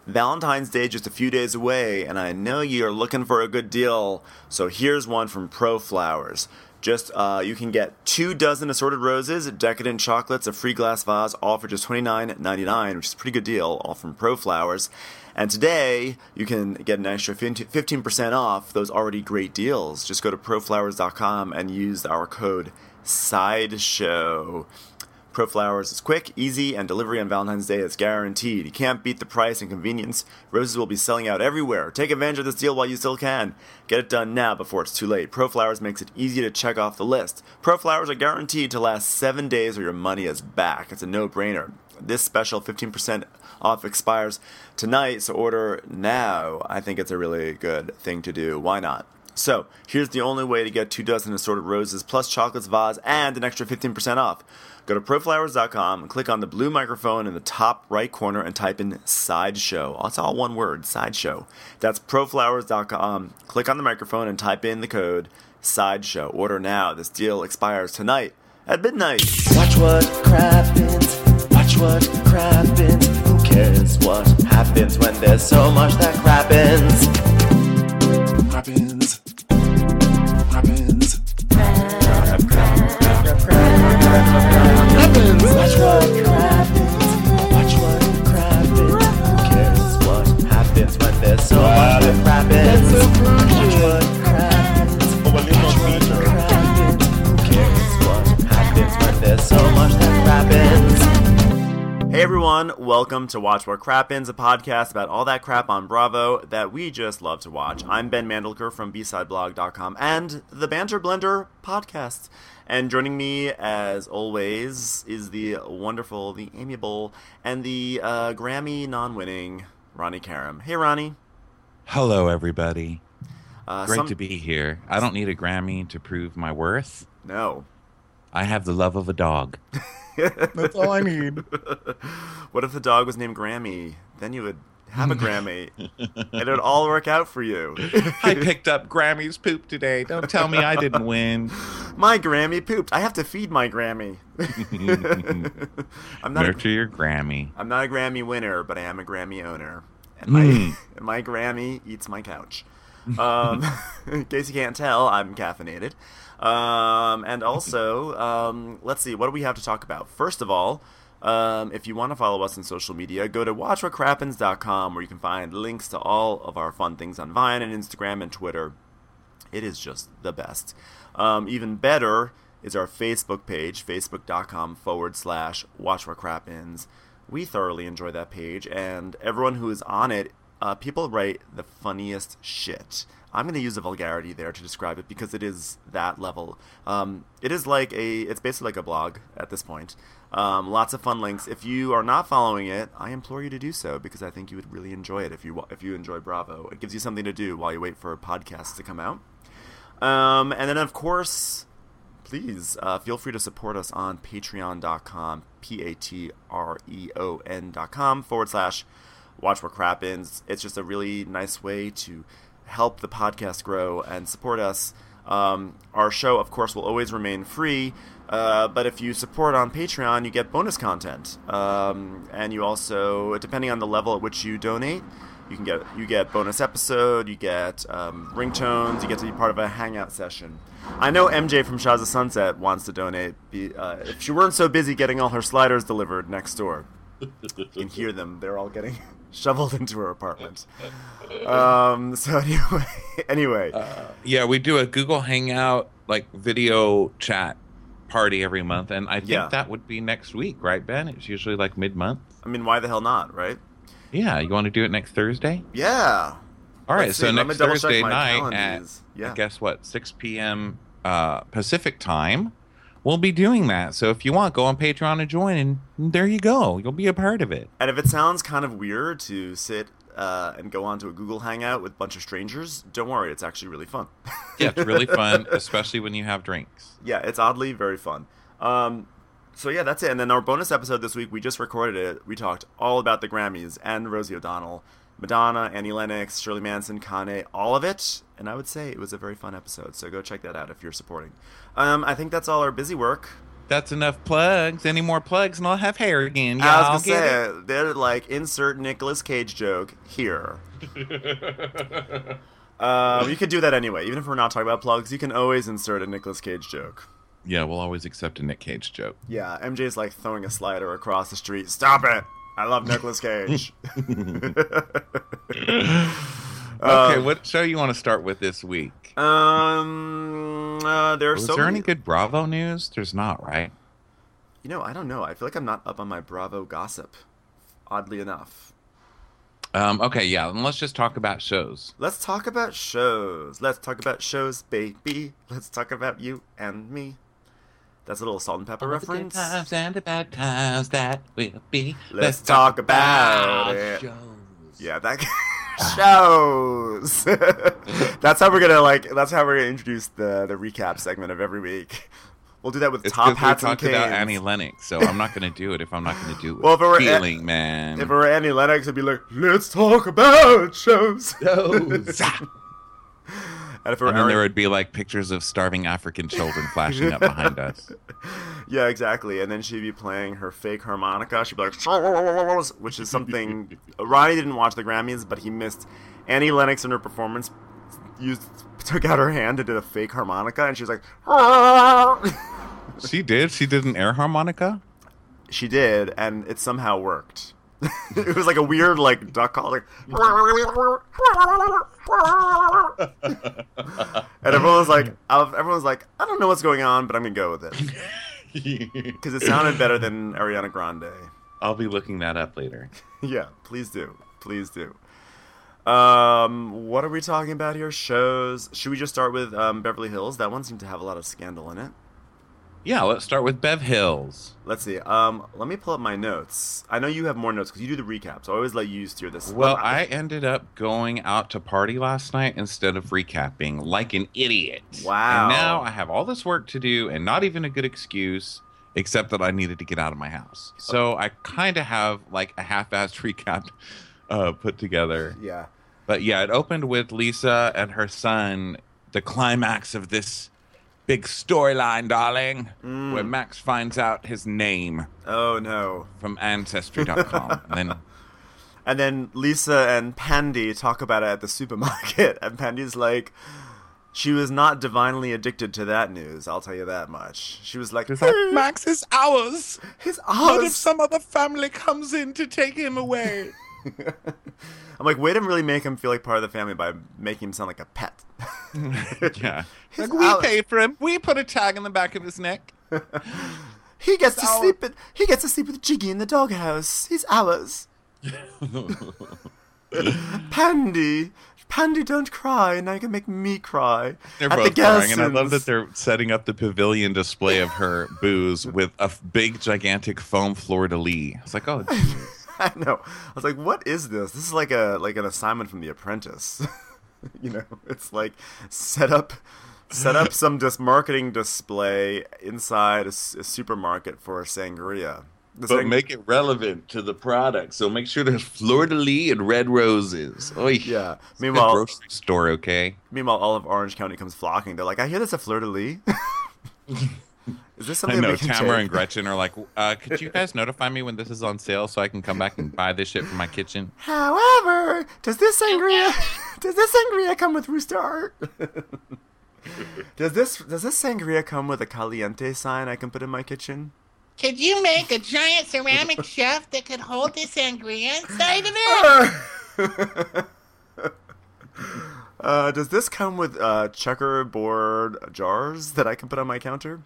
Valentine's Day just a few days away, and I know you're looking for a good deal, so here's one from ProFlowers. You can get 2 dozen assorted roses, decadent chocolates, a free glass vase, all for just $29.99, which is a pretty good deal, all from ProFlowers. And today, you can get an extra 15% off those already great deals. Just go to proflowers.com and use our code SIDESHOW. ProFlowers is quick, easy, and delivery on Valentine's Day is guaranteed. You can't beat the price and convenience. Roses will be selling out everywhere. Take advantage of this deal while you still can. Get it done now before it's too late. ProFlowers makes it easy to check off the list. ProFlowers are guaranteed to last 7 days or your money is back. It's a no-brainer. This special 15% off expires tonight, so order now. I think it's a really good thing to do. Why not? So, here's the only way to get 2 dozen assorted roses, plus chocolates, vase, and an extra 15% off. Go to proflowers.com and click on the blue microphone in the top right corner and type in Sideshow. That's all one word, Sideshow. That's proflowers.com. Click on the microphone and type in the code Sideshow. Order now. This deal expires tonight at midnight. Watch what crappens. Watch what crappens. Who cares what happens when there's so much that crappens? Crappens. Crappens. Watch what crappens. Watch what crappens. Who cares what happens when there's so much that crappens? Watch what crappens. Watch what crappens. Who cares what happens when there's so much that crappens? Hey everyone, welcome to Watch What Crappens, a podcast about all that crap on Bravo that we just love to watch. I'm Ben Mandelker from BSideBlog.com and the Banter Blender podcast. And joining me, as always, is the wonderful, the amiable, and the Grammy non-winning Ronnie Karam. Hey, Ronnie. Hello, everybody. Great to be here. I don't need a Grammy to prove my worth. No. I have the love of a dog. That's all I need. What if the dog was named Grammy? Then you would have a Grammy, and it would all work out for you. I picked up Grammy's poop today. Don't tell me I didn't win. My Grammy pooped. I have to feed my Grammy. Nurture your Grammy. I'm not a Grammy winner, but I am a Grammy owner. And my Grammy eats my couch. In case you can't tell, I'm caffeinated. And also, let's see, what do we have to talk about? First of all, if you want to follow us on social media, go to watchwhatcrappens.com where you can find links to all of our fun things on Vine and Instagram and Twitter. It is just the best. Even better is our Facebook page, facebook.com/watchwhatcrappens. We thoroughly enjoy that page, and everyone who is on it, people write the funniest shit. I'm going to use a vulgarity there to describe it because it is that level. It's basically like a blog at this point. Lots of fun links. If you are not following it, I implore you to do so because I think you would really enjoy it if you enjoy Bravo. It gives you something to do while you wait for podcasts to come out. And then, of course, please feel free to support us on patreon.com, patreon.com/Watch What Crappens. It's just a really nice way to help the podcast grow and support us. Our show, of course, will always remain free, but if you support on Patreon, you get bonus content. And you also, depending on the level at which you donate, you get bonus episode, you get ringtones, you get to be part of a hangout session. I know MJ from Shahs of Sunset wants to donate. If she weren't so busy getting all her sliders delivered next door. You can hear them. They're all getting shoveled into her apartment. So anyway. Yeah, we do a Google Hangout video chat party every month, and I think that would be next week, right, Ben? It's usually mid-month. I mean, why the hell not, right? Yeah, you want to do it next Thursday? Yeah. All right, so next Thursday night at, I guess, 6 p.m. Pacific time, we'll be doing that. So if you want, go on Patreon and join, and there you go. You'll be a part of it. And if it sounds kind of weird to sit and go onto a Google Hangout with a bunch of strangers, don't worry. It's actually really fun. Yeah, it's really fun, especially when you have drinks. Yeah, it's oddly very fun. So yeah, that's it. And then our bonus episode this week, we just recorded it. We talked all about the Grammys and Rosie O'Donnell, Madonna, Annie Lennox, Shirley Manson, Kanye, all of it. And I would say it was a very fun episode. So go check that out if you're supporting. I think that's all our busy work. That's enough plugs. Any more plugs and I'll have hair again. Y'all I was going to say, they're like, insert Nicolas Cage joke here. You could do that anyway. Even if we're not talking about plugs, you can always insert a Nicolas Cage joke. Yeah, we'll always accept a Nick Cage joke. Yeah, MJ's like throwing a slider across the street. Stop it! I love Nicolas Cage. Okay, what show you want to start with this week? There's Was there any good Bravo news? There's not, right? I don't know. I feel like I'm not up on my Bravo gossip, oddly enough. Okay, yeah, and let's just talk about shows. Let's talk about shows, baby. Let's talk about you and me. That's a little Salt and Pepper reference. The good times and the bad times that will be. Let's talk about it. Shows. Yeah, that shows. That's how we're gonna introduce the recap segment of every week. We'll do that with Top Hats and Canes. We talked about Annie Lennox, so I'm not going to do it if I'm not going to do it. Well, if it were man. If it were Annie Lennox, it'd be like, let's talk about shows. And then there would be like pictures of starving African children flashing up behind us. Yeah, exactly. And then she'd be playing her fake harmonica. She'd be like, which is something Ronnie didn't watch the Grammys, but he missed. Annie Lennox in her performance took out her hand and did a fake harmonica, and she was like, She did an air harmonica. She did, and it somehow worked. It was like a weird like duck call, like, and everyone was like, I don't know what's going on, but I'm gonna go with it because it sounded better than Ariana Grande. I'll be looking that up later. Yeah, please do. What are we talking about here? Shows. Should we just start with Beverly Hills? That one seemed to have a lot of scandal in it. Yeah, let's start with Bev Hills. Let's see. Let me pull up my notes. I know you have more notes because you do the recap, so I always let you steer this. Well, I ended up going out to party last night instead of recapping like an idiot. Wow. And now I have all this work to do and not even a good excuse, except that I needed to get out of my house. So I kind of have like a half-assed recap put together. Yeah. But yeah, it opened with Lisa and her son, the climax of this big storyline, darling, where Max finds out his name. Oh, no. From Ancestry.com. And then Lisa and Pandy talk about it at the supermarket. And Pandy's like, she was not divinely addicted to that news, I'll tell you that much. She was like, Max is ours. He's ours. What if some other family comes in to take him away? I'm like, way to really make him feel like part of the family by making him sound like a pet. Yeah. Like, we pay for him. We put a tag on the back of his neck. He gets to sleep with Jiggy in the doghouse. He's ours. Pandy, don't cry. Now you can make me cry. They're both crying, and I love that they're setting up the pavilion display of her booze with a big, gigantic foam fleur-de-lis. It's like, oh, geez. I know. I was like, what is this? This is like an assignment from The Apprentice. It's like set up some marketing display inside a supermarket for sangria. But make it relevant to the product. So make sure there's fleur-de-lis and red roses. Oy. Yeah. It's meanwhile, a grocery store, okay? Meanwhile, all of Orange County comes flocking. They're like, I hear there's a fleur-de-lis. Is this something I know, we can Tamara take? and Gretchen are like, could you guys notify me when this is on sale so I can come back and buy this shit for my kitchen? However, does this sangria come with Rooster Art? Does this sangria come with a caliente sign I can put in my kitchen? Could you make a giant ceramic shelf that could hold this sangria inside of it? Does this come with checkerboard jars that I can put on my counter?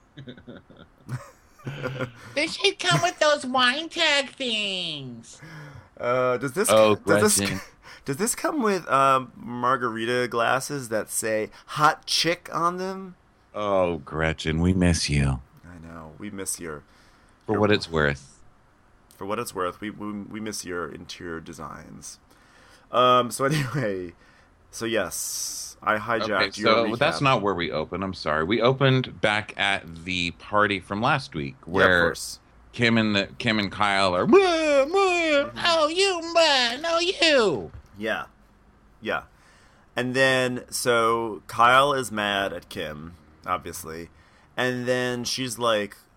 This should come with those wine tag things. Does this come with margarita glasses that say "hot chick" on them? Oh, Gretchen, we miss you. I know, we miss your. For what it's worth. For what it's worth, we miss your interior designs. So anyway, so yes, I hijacked your recap. So that's not where we opened. I'm sorry. We opened back at the party from last week where Kim and Kyle are. Oh, you, no, you. Yeah. And then so Kyle is mad at Kim, obviously, and then she's like,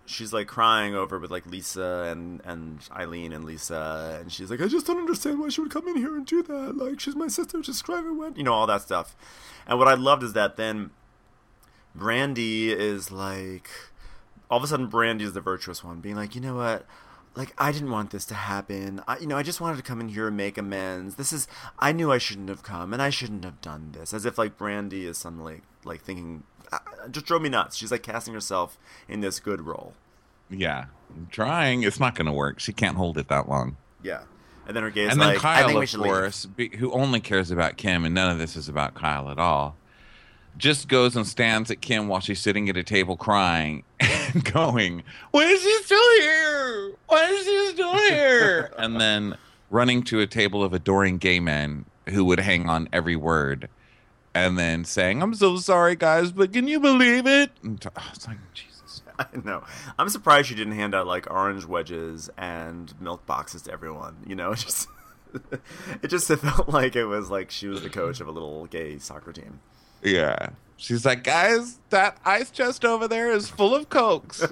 she's like crying over with like Lisa and Eileen and Lisa, and she's like, I just don't understand why she would come in here and do that. Like, she's my sister, just crying when, all that stuff. And what I loved is that then Brandy is like, all of a sudden Brandy is the virtuous one, being like, you know what? Like, I didn't want this to happen. I just wanted to come in here and make amends. I knew I shouldn't have come, and I shouldn't have done this. As if, like, Brandy is suddenly, like thinking, just drove me nuts. She's, like, casting herself in this good role. Yeah. I'm trying. It's not going to work. She can't hold it that long. Yeah. And then her gaze, and then like, Kyle, I think we of should course, who only cares about Kim, and none of this is about Kyle at all, just goes and stands at Kim while she's sitting at a table crying and going, why is she still here? Why is she still here? And then running to a table of adoring gay men who would hang on every word and then saying, I'm so sorry, guys, but can you believe it? It's like, Jesus. I know. I'm surprised she didn't hand out, like, orange wedges and milk boxes to everyone. It just felt like it was like she was the coach of a little gay soccer team. Yeah. She's like, guys, that ice chest over there is full of Cokes.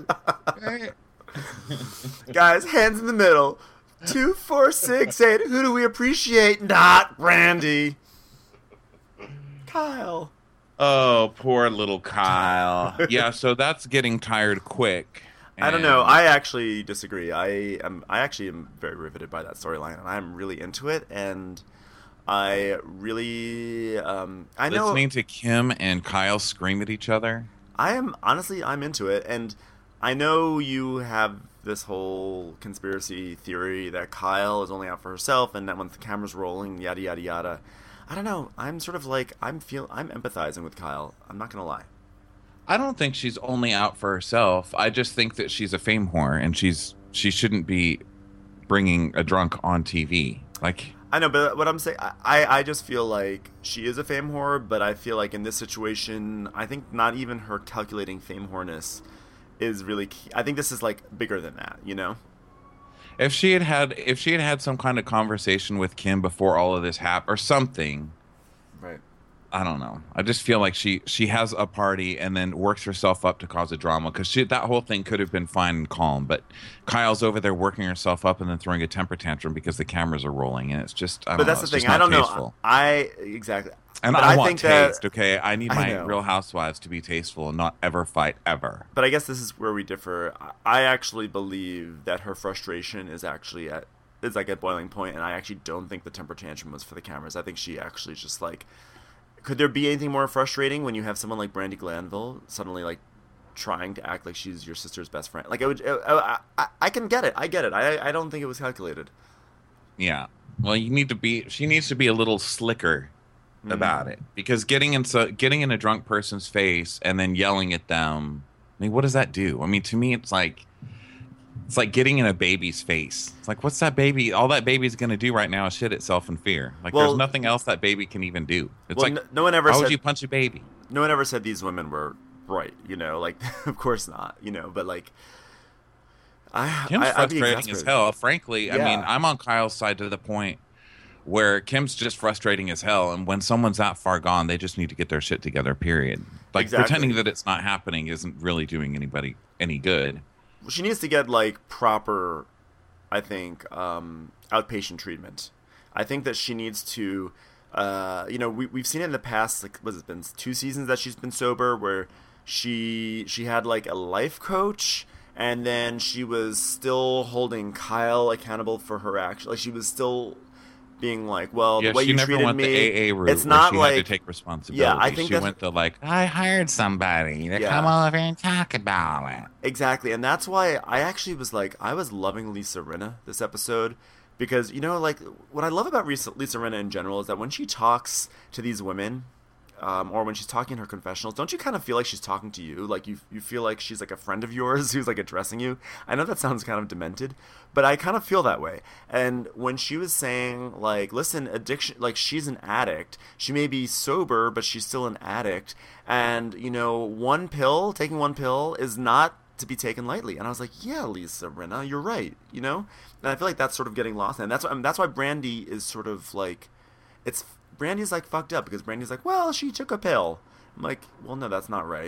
Guys, hands in the middle. 2, 4, 6, 8. Who do we appreciate? Not Brandy. Kyle. Oh, poor little Kyle. Yeah, so that's getting tired quick. I don't know. I actually disagree. I actually am very riveted by that storyline, and I'm really into it, and I really, I know. Listening to Kim and Kyle scream at each other. I'm into it, and I know you have this whole conspiracy theory that Kyle is only out for herself, and that when the camera's rolling, yada yada yada. I don't know. I'm sort of like I'm empathizing with Kyle. I'm not gonna lie. I don't think she's only out for herself. I just think that she's a fame whore, and she shouldn't be bringing a drunk on TV. Like, I know, but what I'm saying, I just feel like she is a fame whore, but I feel like in this situation, I think not even her calculating fame whoreness is really key. I think this is like bigger than that, If she had had some kind of conversation with Kim before all of this happened or something, right? I don't know. I just feel like she has a party and then works herself up to cause a drama, because that whole thing could have been fine and calm, but Kyle's over there working herself up and then throwing a temper tantrum because the cameras are rolling, and it's just But that's the thing. I don't know. Exactly. And I want taste, okay? I need my Real Housewives to be tasteful and not ever fight, ever. But I guess this is where we differ. I actually believe that her frustration is actually is like at boiling point, and I actually don't think the temper tantrum was for the cameras. I think she actually just like... Could there be anything more frustrating when you have someone like Brandi Glanville suddenly like trying to act like she's your sister's best friend? Like, I can get it. I get it. I don't think it was calculated. Yeah. Well, she needs to be a little slicker about it, because getting in a drunk person's face and then yelling at them, I mean, what does that do? I mean, to me, it's like getting in a baby's face. It's like, what's that baby? All that baby's going to do right now is shit itself in fear. Like, there's nothing else that baby can even do. It's no one ever how said, would you punch a baby? No one ever said these women were bright, like, of course not, but like, Kim's frustrating as hell. Frankly, yeah. I mean, I'm on Kyle's side to the point where Kim's just frustrating as hell, and when someone's that far gone, they just need to get their shit together, period. Like, pretending that it's not happening isn't really doing anybody any good. She needs to get, like, proper, I think, outpatient treatment. I think that she needs to, we've seen it in the past, like, what's it been, 2 seasons that she's been sober, where she had, like, a life coach, and then she was still holding Kyle accountable for her action. Like, she was still being like, well, the way you treated me, she never went the AA route. It's not like had to take responsibility. Yeah, I think she went the like, I hired somebody to come over and talk about it. Exactly, and that's why I actually was like, I was loving Lisa Rinna this episode, because like what I love about Lisa Rinna in general is that when she talks to these women, or when she's talking in her confessionals, don't you kind of feel like she's talking to you? Like you feel like she's like a friend of yours who's like addressing you. I know that sounds kind of demented, but I kind of feel that way. And when she was saying like, listen, addiction, like she's an addict. She may be sober, but she's still an addict. And taking one pill is not to be taken lightly. And I was like, yeah, Lisa Rinna, you're right. And I feel like that's sort of getting lost. And that's why Brandi is sort of like, Brandy's like fucked up, because Brandy's like, well, she took a pill. I'm like, well, no, that's not right.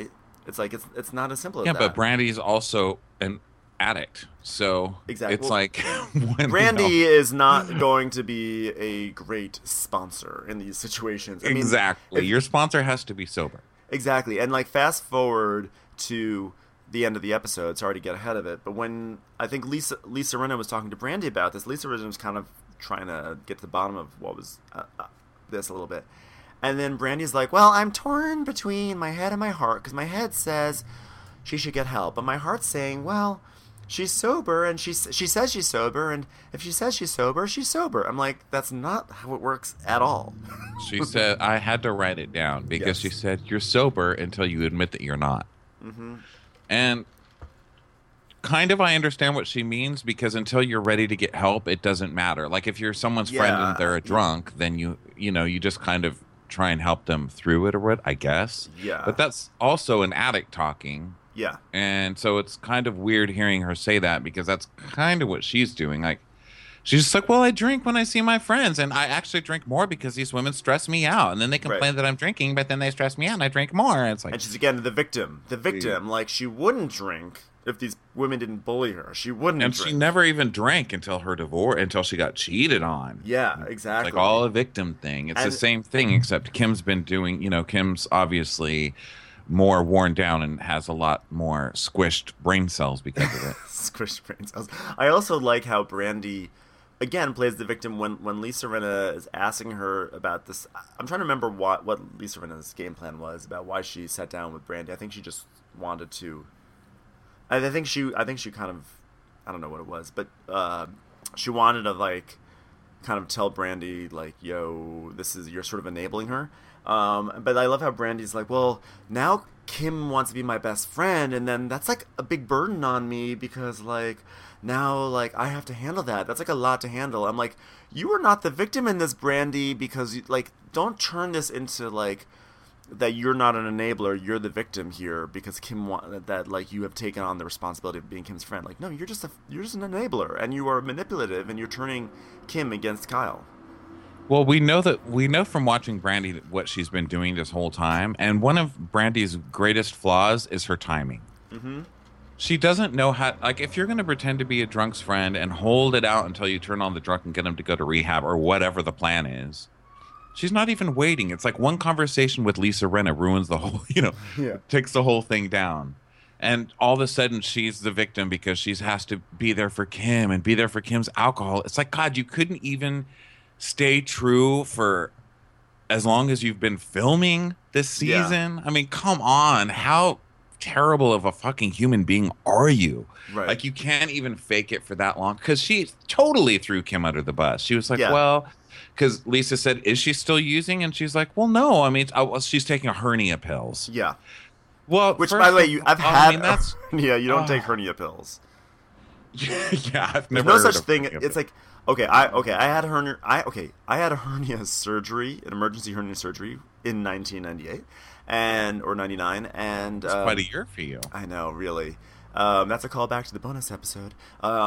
It's like it's not as simple as that. that. Yeah, but Brandy's also an addict, so exactly. It's like Brandy is not going to be a great sponsor in these situations. I mean, exactly. Your sponsor has to be sober. Exactly, and like fast forward to the end of the episode. Sorry to get ahead of it, but when I think Lisa Rinna was talking to Brandy about this, Lisa Rinna was kind of trying to get to the bottom of what was this a little bit. And then Brandy's like, well, I'm torn between my head and my heart, because my head says she should get help, but my heart's saying, well, she's sober, and she says she's sober, and if she says she's sober, she's sober. I'm like, that's not how it works at all. She said, I had to write it down, because she said, you're sober until you admit that you're not. Mm-hmm. And kind of I understand what she means, because until you're ready to get help, it doesn't matter. Like if you're someone's friend and they're a drunk, then you just kind of try and help them through it or what, I guess. Yeah. But that's also an addict talking. Yeah. And so it's kind of weird hearing her say that, because that's kind of what she's doing. Like, she's just like, well, I drink when I see my friends, and I actually drink more because these women stress me out. And then they complain that I'm drinking, but then they stress me out and I drink more. And it's like, and she's again the victim. Like, she wouldn't drink if these women didn't bully her. She wouldn't drink. She never even drank until her divorce, until she got cheated on. Yeah, exactly. It's like all a victim thing. It's the same thing, except Kim's been doing, Kim's obviously more worn down and has a lot more squished brain cells because of it. Squished brain cells. I also like how Brandy, again, plays the victim when Lisa Rinna is asking her about this. I'm trying to remember what Lisa Rinna's game plan was about why she sat down with Brandy. I think she just wanted to. I think she kind of, I don't know what it was, but she wanted to like kind of tell Brandy like, yo, you're sort of enabling her. But I love how Brandy's like, well, now Kim wants to be my best friend, and then that's like a big burden on me, because like now like I have to handle that. That's like a lot to handle. I'm like, you are not the victim in this, Brandy, because like don't turn this into like that you're not an enabler, you're the victim here because Kim that like you have taken on the responsibility of being Kim's friend. Like, no, you're just an enabler, and you are manipulative, and you're turning Kim against Kyle. Well, we know from watching Brandy what she's been doing this whole time, and one of Brandy's greatest flaws is her timing. Mm-hmm. She doesn't know how, like, if you're going to pretend to be a drunk's friend and hold it out until you turn on the drunk and get him to go to rehab or whatever the plan is, she's not even waiting. It's like one conversation with Lisa Rinna ruins the whole, takes the whole thing down. And all of a sudden she's the victim because she has to be there for Kim and be there for Kim's alcohol. It's like, God, you couldn't even stay true for as long as you've been filming this season. Yeah. I mean, come on. How terrible of a fucking human being are you? Right. Like, you can't even fake it for that long, because she totally threw Kim under the bus. She was like, well, because Lisa said, is she still using? And she's like, well, no. I mean, she's taking hernia pills. Yeah. Well, which, by the way, I've had hernia. You don't take hernia pills. Yeah, I've never. There's no such thing. It's like, I had hernia. I had a hernia surgery, an emergency hernia surgery in 1998 or 99, and it's quite a year for you. I know, really. That's a callback to the bonus episode.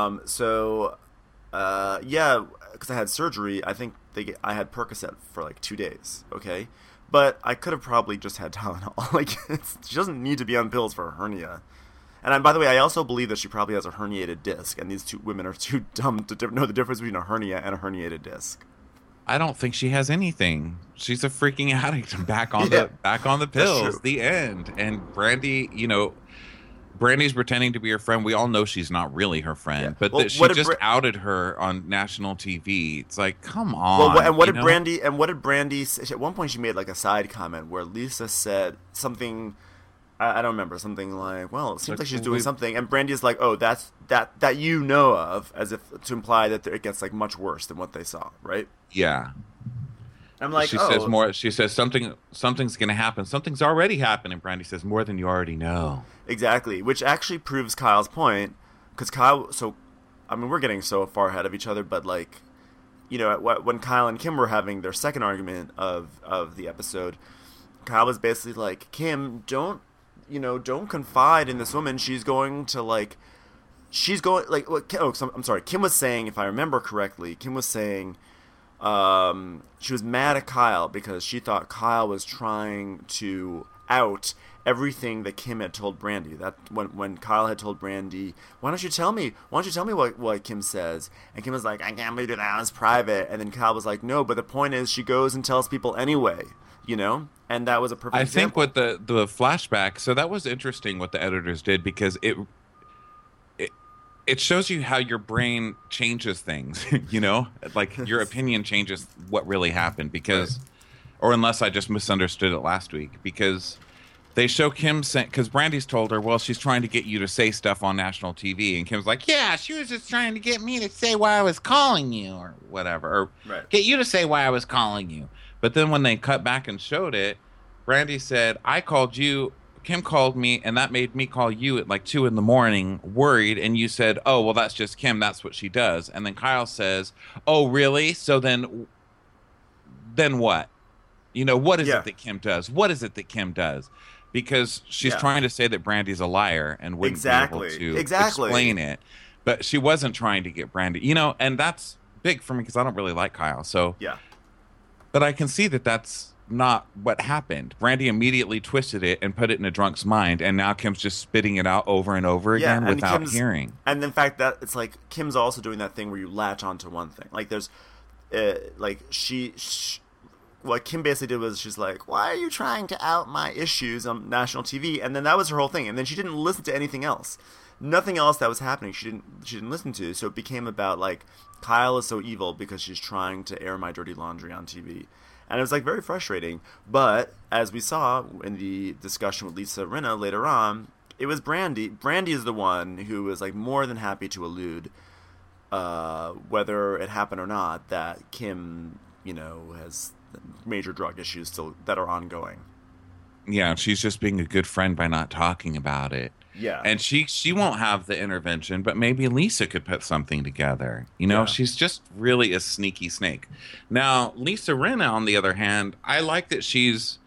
Because I had surgery, I think I had Percocet for like 2 days. Okay, but I could have probably just had Tylenol. Like, she doesn't need to be on pills for a hernia. And by the way, I also believe that she probably has a herniated disc, and these two women are too dumb to know the difference between a hernia and a herniated disc. I don't think she has anything. She's a freaking addict. Back on the pills. The end. And Brandy, Brandy's pretending to be her friend. We all know she's not really her friend, but she just outed her on national TV. It's like, come on. Well, and what did Brandy say? At one point, she made like a side comment where Lisa said something. I don't remember, something like, well, it seems like she's doing something, and Brandy's like, oh, that's that you know of, as if to imply that it gets like much worse than what they saw, right? Yeah. I'm like, she says more. She says something's going to happen. Something's already happened, and Brandy says more than you already know. Exactly, which actually proves Kyle's point, because Kyle. So, I mean, we're getting so far ahead of each other, but like, when Kyle and Kim were having their second argument of the episode, Kyle was basically like, Kim, don't confide in this woman. She's going to like, I'm sorry. Kim was saying, if I remember correctly, she was mad at Kyle because she thought Kyle was trying to out everything that Kim had told Brandi. That when Kyle had told Brandi, why don't you tell me what Kim says? And Kim was like, I can't believe that, it's private. And then Kyle was like, no, but the point is she goes and tells people anyway, and that was a perfect example. Think with the flashback, so that was interesting what the editors did, because it shows you how your brain changes things, like your opinion changes what really happened, because, or unless I just misunderstood it last week, because they show Kim saying, because Brandi's told her, well, she's trying to get you to say stuff on national TV. And Kim's like, yeah, she was just trying to get me to say why I was calling you or whatever, or get you to say why I was calling you. But then when they cut back and showed it, Brandi said, I called you, Kim called me, and that made me call you at like 2 a.m, worried. And you said, oh, well, that's just Kim. That's what she does. And then Kyle says, oh, really? So then what? What is it that Kim does? What is it that Kim does? Because she's trying to say that Brandi's a liar and wouldn't be able to explain it. But she wasn't trying to get Brandi, and that's big for me because I don't really like Kyle. So, but I can see that that's not what happened. Brandi immediately twisted it and put it in a drunk's mind, and now Kim's just spitting it out over and over again without hearing. And in fact, that it's like Kim's also doing that thing where you latch onto one thing. Like there's, what Kim basically did was she's like, why are you trying to out my issues on national TV? And then that was her whole thing. And then she didn't listen to anything else. Nothing else that was happening she didn't listen to. So it became about like, Kyle is so evil because she's trying to air my dirty laundry on TV. And it was like very frustrating. But as we saw in the discussion with Lisa Rinna later on, it was Brandi. Brandi is the one who was like more than happy to allude, whether it happened or not, that Kim, has major drug issues still that are ongoing. Yeah, she's just being a good friend by not talking about it. Yeah. And she won't have the intervention, but maybe Lisa could put something together. She's just really a sneaky snake. Now, Lisa Rinna, on the other hand, I like that she's,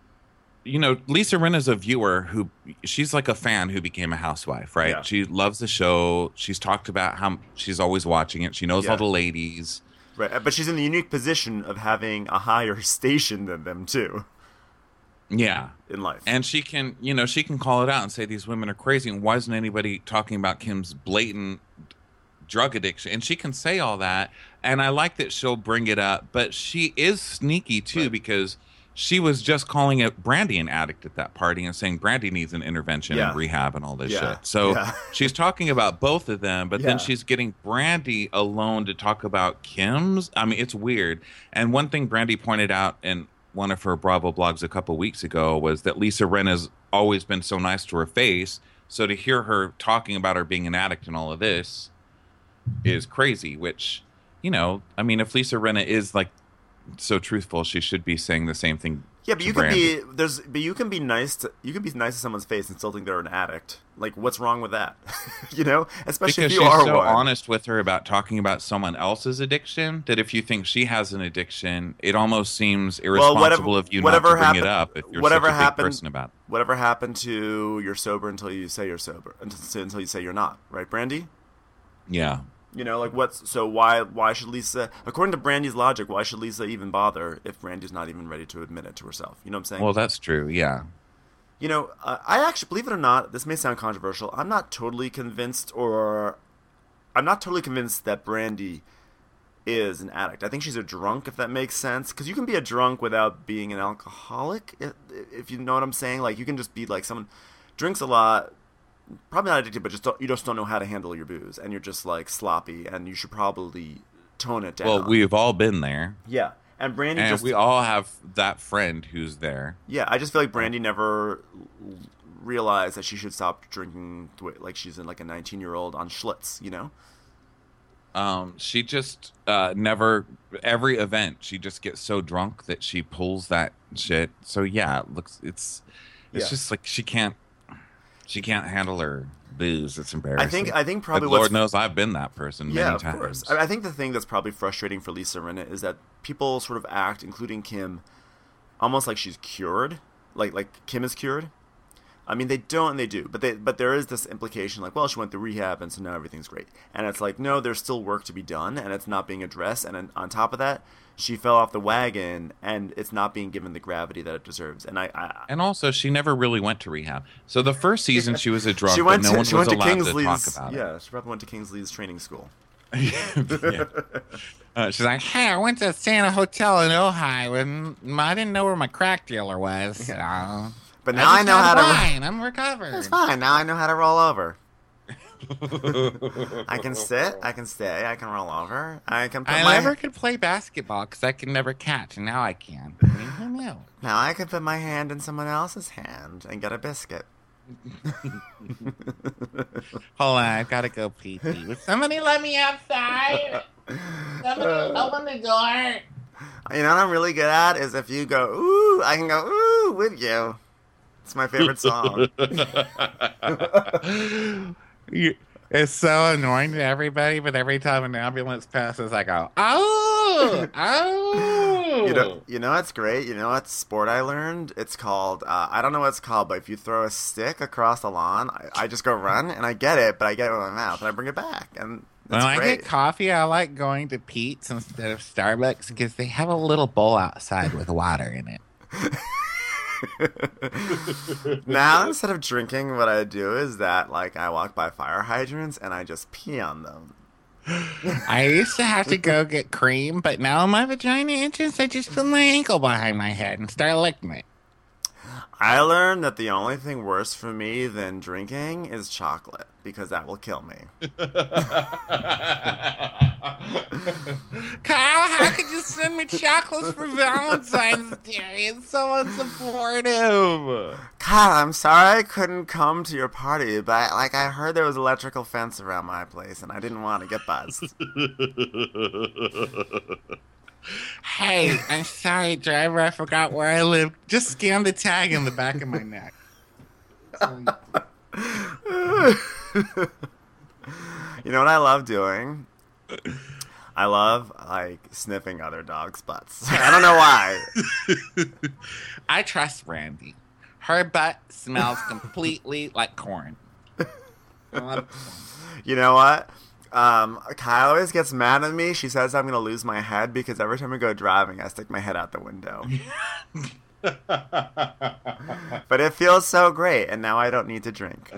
Lisa Rinna's a viewer she's like a fan who became a housewife, right? Yeah. She loves the show. She's talked about how she's always watching it. She knows all the ladies. Right, but she's in the unique position of having a higher station than them, too. Yeah. In life. And she can, she can call it out and say these women are crazy. And why isn't anybody talking about Kim's blatant drug addiction? And she can say all that. And I like that she'll bring it up. But she is sneaky, too, because she was just calling it Brandi an addict at that party and saying Brandi needs an intervention and rehab and all this shit. So she's talking about both of them, but then she's getting Brandi alone to talk about Kim's. I mean, it's weird. And one thing Brandi pointed out in one of her Bravo blogs a couple weeks ago was that Lisa Rinna's always been so nice to her face. So to hear her talking about her being an addict and all of this is crazy, which, if Lisa Rinna is like so truthful, she should be saying the same thing. Yeah, but you can be nice to someone's face and still think they're an addict. Like, what's wrong with that? Especially because if you are she's so one. honest with her about talking about someone else's addiction that if you think she has an addiction, it almost seems irresponsible of you not to bring it up if you're such a big person about it. Whatever happened to you're sober until you say you're sober, until you say you're not, right, Brandi? Yeah. Why should Lisa, according to Brandi's logic, why should Lisa even bother if Brandi's not even ready to admit it to herself? You know what I'm saying? Well, that's true, yeah. I actually, believe it or not, this may sound controversial, I'm not totally convinced that Brandi is an addict. I think she's a drunk, if that makes sense, because you can be a drunk without being an alcoholic, if you know what I'm saying. Like, you can just be like someone drinks a lot, probably not addicted, but you just don't know how to handle your booze, and you're just like sloppy, and you should probably tone it down. Well, we've all been there. Yeah, and Brandi we all have that friend who's there. Yeah, I just feel like Brandi never realized that she should stop drinking like she's in like a 19-year-old on Schlitz, She just never, every event, she just gets so drunk that she pulls that shit. So yeah, it's just like she can't handle her booze. It's embarrassing. I think probably Lord knows I've been that person many times. Of course. I think the thing that's probably frustrating for Lisa Rinna is that people sort of act, including Kim, almost like she's cured, like Kim is cured. I mean, they don't and they do, but there is this implication like, well, she went through rehab and so now everything's great. And it's like, no, there's still work to be done and it's not being addressed. And on top of that, she fell off the wagon and it's not being given the gravity that it deserves. And and also, she never really went to rehab. So the first season, she was a drunk, but no one was allowed to talk about it. Yeah, she probably went to Kingsley's training school. Yeah. She's like, hey, I went to Santa Hotel in Ojai and I didn't know where my crack dealer was. So but now I know how to. I'm recovered. It's fine. Now I know how to roll over. I can sit. I can stay. I can roll over. I never could play basketball because I could never catch, and now I can. I mean, who knew? Now I could put my hand in someone else's hand and get a biscuit. Hold on, I've got to go pee. Would somebody let me outside? Somebody open the door. You know what I'm really good at is if you go, ooh, I can go, ooh, with you. It's my favorite song. It's so annoying to everybody, but every time an ambulance passes, I go, oh, oh. You know what's great? You know what sport I learned? It's called, I don't know what it's called, but if you throw a stick across the lawn, I just go run, and I get it, but I get it with my mouth, and I bring it back, and when I get coffee, I like going to Pete's instead of Starbucks because they have a little bowl outside with water in it. Now, instead of drinking, what I do is that, like, I walk by fire hydrants and I just pee on them. I used to have to go get cream, but now my vagina itches. I just put my ankle behind my head and start licking it. I learned that the only thing worse for me than drinking is chocolate, because that will kill me. Kyle, how could you send me chocolates for Valentine's Day? It's so unsupportive. Kyle, I'm sorry I couldn't come to your party, but I heard there was an electrical fence around my place, and I didn't want to get buzzed. Hey, I'm sorry, driver. I forgot where I live. Just scan the tag in the back of my neck. You know what I love doing? I love, sniffing other dogs' butts. I don't know why. I trust Brandy. Her butt smells completely like corn. You know what? Kyle always gets mad at me. She says I'm going to lose my head because every time we go driving, I stick my head out the window. But it feels so great, and now I don't need to drink.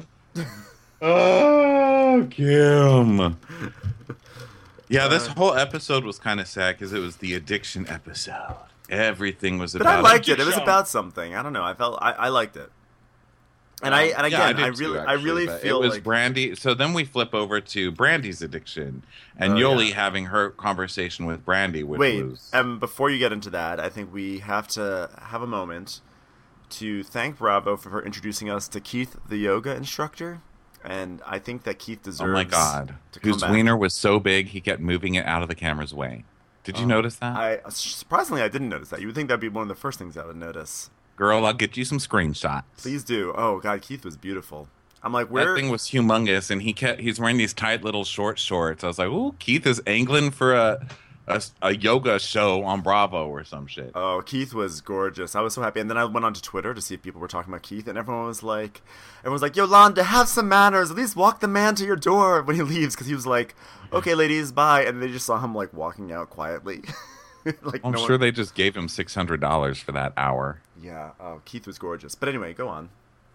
Oh, Kim. Yeah, this whole episode was kind of sad because it was the addiction episode. Everything was about. But I liked it. It was about something. I don't know. I liked it. And I really feel it was like Brandy. So then we flip over to Brandy's addiction and Yoli having her conversation with Brandy. Before you get into that, I think we have to have a moment to thank Bravo for her introducing us to Keith, the yoga instructor. And I think that Keith deserves. Oh my God! Whose wiener was so big he kept moving it out of the camera's way. Did you notice that? Surprisingly, I didn't notice that. You would think that'd be one of the first things I would notice. Girl, I'll get you some screenshots. Please do. Oh God, Keith was beautiful. I'm like, where? That thing was humongous, and he's wearing these tight little short shorts. I was like, ooh, Keith is angling for a yoga show on Bravo or some shit. Oh, Keith was gorgeous. I was so happy. And then I went onto Twitter to see if people were talking about Keith, and everyone was like, Yolanda, have some manners. At least walk the man to your door when he leaves, because he was like, okay, ladies, bye. And they just saw him like walking out quietly. I'm sure they just gave him $600 for that hour. Yeah. Oh, Keith was gorgeous. But anyway, go on.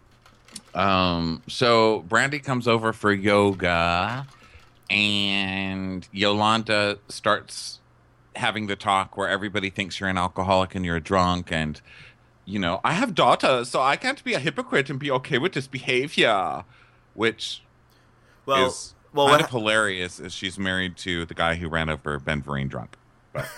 So Brandy comes over for yoga, and Yolanda starts having the talk where everybody thinks you're an alcoholic and you're a drunk, and I have daughters, so I can't be a hypocrite and be okay with this behavior, which is kind of hilarious as she's married to the guy who ran over Ben Vereen drunk. But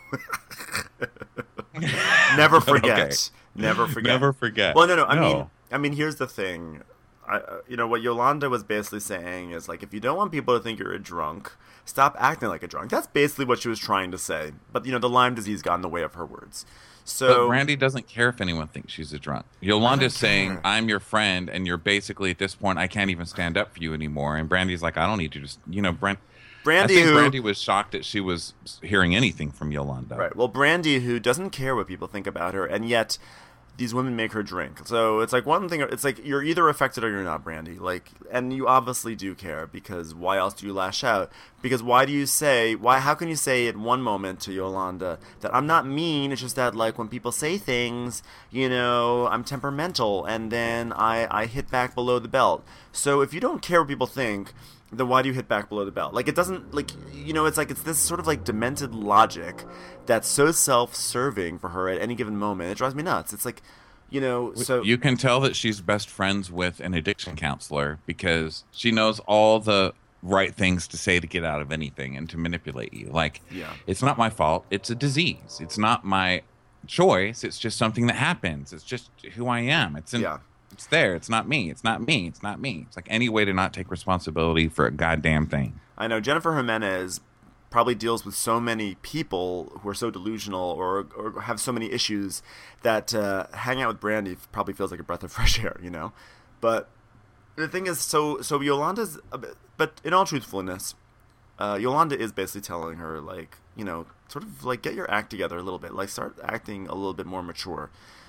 Never forget. Okay. Never forget. Never forget. Well, no. I mean, here's the thing. What Yolanda was basically saying is, like, if you don't want people to think you're a drunk, stop acting like a drunk. That's basically what she was trying to say. But, the Lyme disease got in the way of her words. So but Brandy doesn't care if anyone thinks she's a drunk. Yolanda's saying, I'm your friend, and you're basically, at this point, I can't even stand up for you anymore. And Brandy's like, I don't need you to, Brandy was shocked that she was hearing anything from Yolanda. Right. Well, Brandy, who doesn't care what people think about her, and yet these women make her drink. So it's like one thing. It's like you're either affected or you're not, Brandy. Like, and you obviously do care, because why else do you lash out? Because why do you say why? How can you say at one moment to Yolanda that I'm not mean? It's just that like when people say things, you know, I'm temperamental, and then I hit back below the belt. So if you don't care what people think, then why do you hit back below the belt? Like, it doesn't, like, you know, it's like, it's this sort of, like, demented logic that's so self-serving for her at any given moment. It drives me nuts. It's like, you know, so... You can tell that she's best friends with an addiction counselor because she knows all the right things to say to get out of anything and to manipulate you. Like, It's not my fault. It's a disease. It's not my choice. It's just something that happens. It's just who I am. It's there. It's not me. It's not me. It's not me. It's like any way to not take responsibility for a goddamn thing. I know Jennifer Jimenez probably deals with so many people who are so delusional or have so many issues that hanging out with Brandy probably feels like a breath of fresh air, you know? But the thing is, so Yolanda's, but in all truthfulness, Yolanda is basically telling her, like, you know, sort of like, get your act together a little bit. Like, start acting a little bit more mature.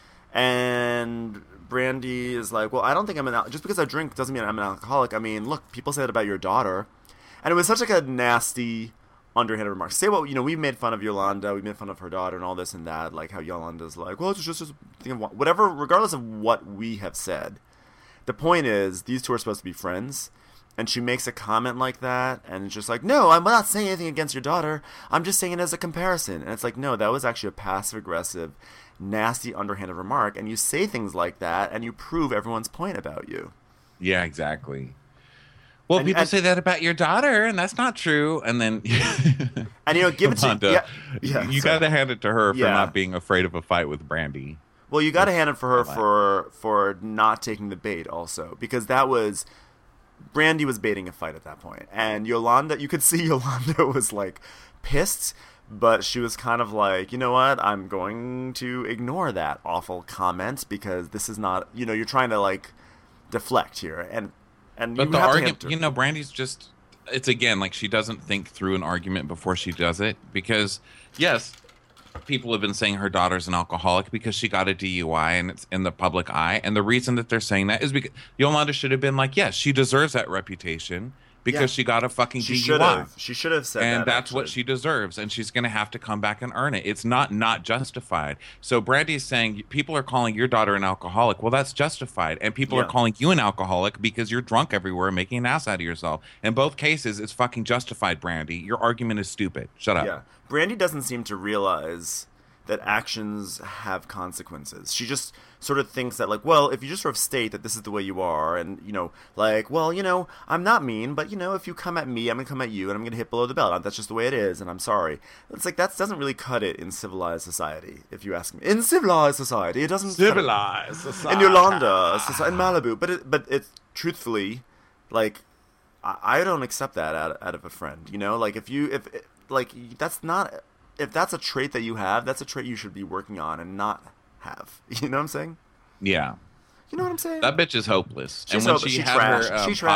And Brandy is like, well, I don't think just because I drink doesn't mean I'm an alcoholic. I mean, look, people say that about your daughter. And it was such like a nasty, underhanded remark. Say what, you know, we made fun of Yolanda, we made fun of her daughter and all this and that, like how Yolanda's like, well, it's just a thing of whatever, regardless of what we have said. The point is, these two are supposed to be friends. And she makes a comment like that, and it's just like, no, I'm not saying anything against your daughter. I'm just saying it as a comparison. And it's like, no, that was actually a passive-aggressive, nasty, underhanded remark. And you say things like that, and you prove everyone's point about you. Yeah, exactly. Well, people say that about your daughter, and that's not true. And then, and you know, give it to you got to hand it to her for not being afraid of a fight with Brandy. Well, you got to hand it for her for not taking the bait, also, because that was. Brandy was baiting a fight at that point, and Yolanda, you could see Yolanda was like pissed, but she was kind of like, you know what, I'm going to ignore that awful comment because this is not, you know, you're trying to like deflect here, and but the argument, you know, Brandy's just, it's again like she doesn't think through an argument before she does it, because yes, people have been saying her daughter's an alcoholic because she got a DUI and it's in the public eye. And the reason that they're saying that is because Yolanda should have been like, yes, she deserves that reputation because she got a fucking DUI. She should have said that. And that's what she deserves. And she's going to have to come back and earn it. It's not justified. So Brandy's saying people are calling your daughter an alcoholic. Well, that's justified. And people are calling you an alcoholic because you're drunk everywhere and making an ass out of yourself. In both cases, it's fucking justified, Brandy. Your argument is stupid. Shut up. Yeah. Brandy doesn't seem to realize that actions have consequences. She just sort of thinks that, like, well, if you just sort of state that this is the way you are, and, you know, like, well, you know, I'm not mean, but, you know, if you come at me, I'm going to come at you, and I'm going to hit below the belt. That's just the way it is, and I'm sorry. It's like, that doesn't really cut it in civilized society, if you ask me. In civilized society, it doesn't civilized society. In Yolanda, in Malibu. But it's truthfully, like, I don't accept that out of a friend, you know? Like, if that's a trait that you have, that's a trait you should be working on and not have. You know what I'm saying? Yeah. You know what I'm saying? That bitch is hopeless. She's and when she had her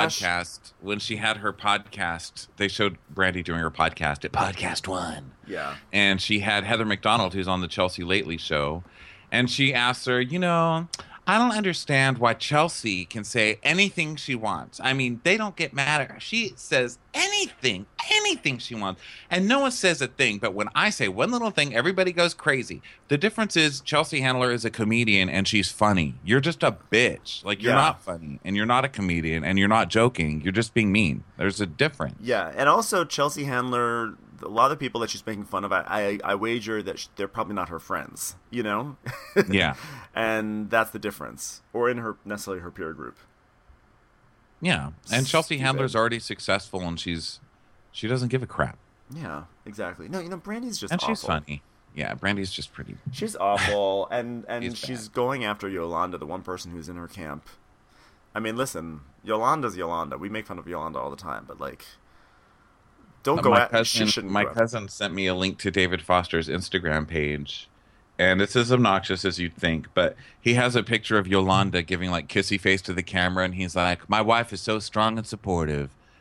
podcast, they showed Brandy doing her podcast at Podcast One. Yeah. And she had Heather McDonald, who's on the Chelsea Lately show, and she asked her, you know, I don't understand why Chelsea can say anything she wants. I mean, they don't get mad at her. She says anything she wants. And no one says a thing. But when I say one little thing, everybody goes crazy. The difference is Chelsea Handler is a comedian and she's funny. You're just a bitch. Like, you're not funny. And you're not a comedian. And you're not joking. You're just being mean. There's a difference. Yeah. And also Chelsea Handler, a lot of the people that she's making fun of, I wager that they're probably not her friends, you know? Yeah. And that's the difference. Or in necessarily her peer group. Yeah. And Chelsea Handler's already successful and she doesn't give a crap. Yeah, exactly. No, you know, Brandy's just awful. And she's funny. Yeah, Brandy's just pretty. She's awful. and she's going after Yolanda, the one person who's in her camp. I mean, listen, Yolanda's Yolanda. We make fun of Yolanda all the time, but like... Don't go at my cousin sent me a link to David Foster's Instagram page, and it's as obnoxious as you'd think, but he has a picture of Yolanda giving like kissy face to the camera, and he's like, my wife is so strong and supportive,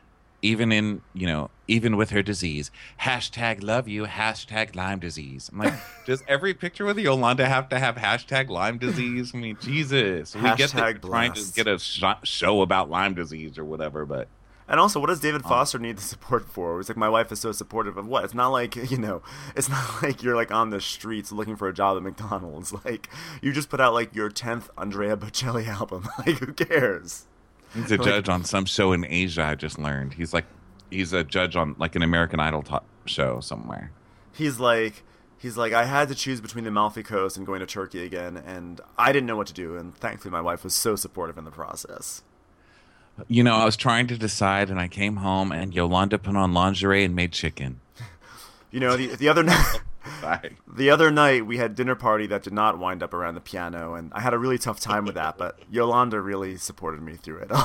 even with her disease. Hashtag love you, hashtag Lyme disease. I'm like, does every picture with Yolanda have to have hashtag Lyme disease? I mean, Jesus. We get that you're trying to get a show about Lyme disease or whatever, but... And also, what does David Foster need the support for? It's like, my wife is so supportive of what? It's not like, it's not like you're like on the streets looking for a job at McDonald's. Like, you just put out like your 10th Andrea Bocelli album. Like, who cares? He's a judge on some show in Asia, I just learned. He's a judge on like an American Idol show somewhere. He's like, I had to choose between the Amalfi Coast and going to Turkey again, and I didn't know what to do, and thankfully my wife was so supportive in the process. I was trying to decide, and I came home, and Yolanda put on lingerie and made chicken. The other night... The other night, we had a dinner party that did not wind up around the piano, and I had a really tough time with that, but Yolanda really supported me through it.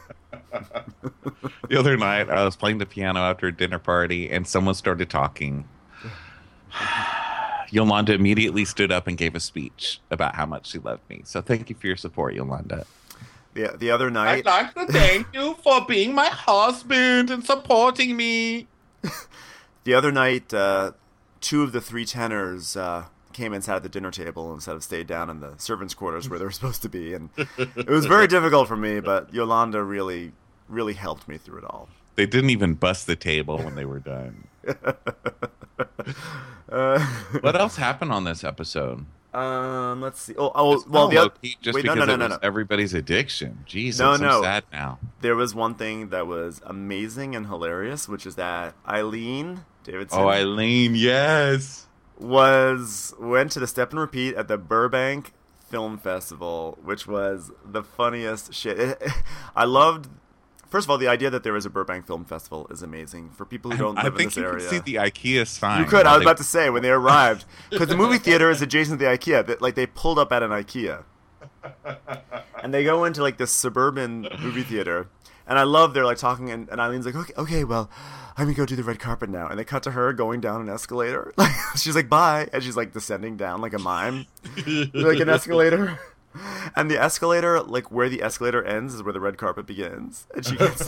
The other night, I was playing the piano after a dinner party, and someone started talking. Yolanda immediately stood up and gave a speech about how much she loved me. So thank you for your support, Yolanda. The other night... I'd like to thank you for being my husband and supporting me. The other night, 2 of the 3 tenors came inside at the dinner table instead of stayed down in the servants' quarters where they were supposed to be. And it was very difficult for me, but Yolanda really, really helped me through it all. They didn't even bust the table when they were done. What else happened on this episode? Let's see. No. Everybody's addiction. Jesus, I'm sad now. There was one thing that was amazing and hilarious, which is that Eileen Davidson. Oh, Eileen, yes. Went to the Step and Repeat at the Burbank Film Festival, which was the funniest shit. I loved. First of all, the idea that there is a Burbank Film Festival is amazing for people who don't live in this area. I think you could see the IKEA sign. You could. I was about to say when they arrived, because the movie theater is adjacent to the IKEA. They pulled up at an IKEA, and they go into like this suburban movie theater, and I love they're like talking, and Eileen's like, okay, well, I'm gonna go do the red carpet now, and they cut to her going down an escalator. Like she's like bye, and she's like descending down like a mime, like an escalator. And the escalator, like where the escalator ends is where the red carpet begins. And she gets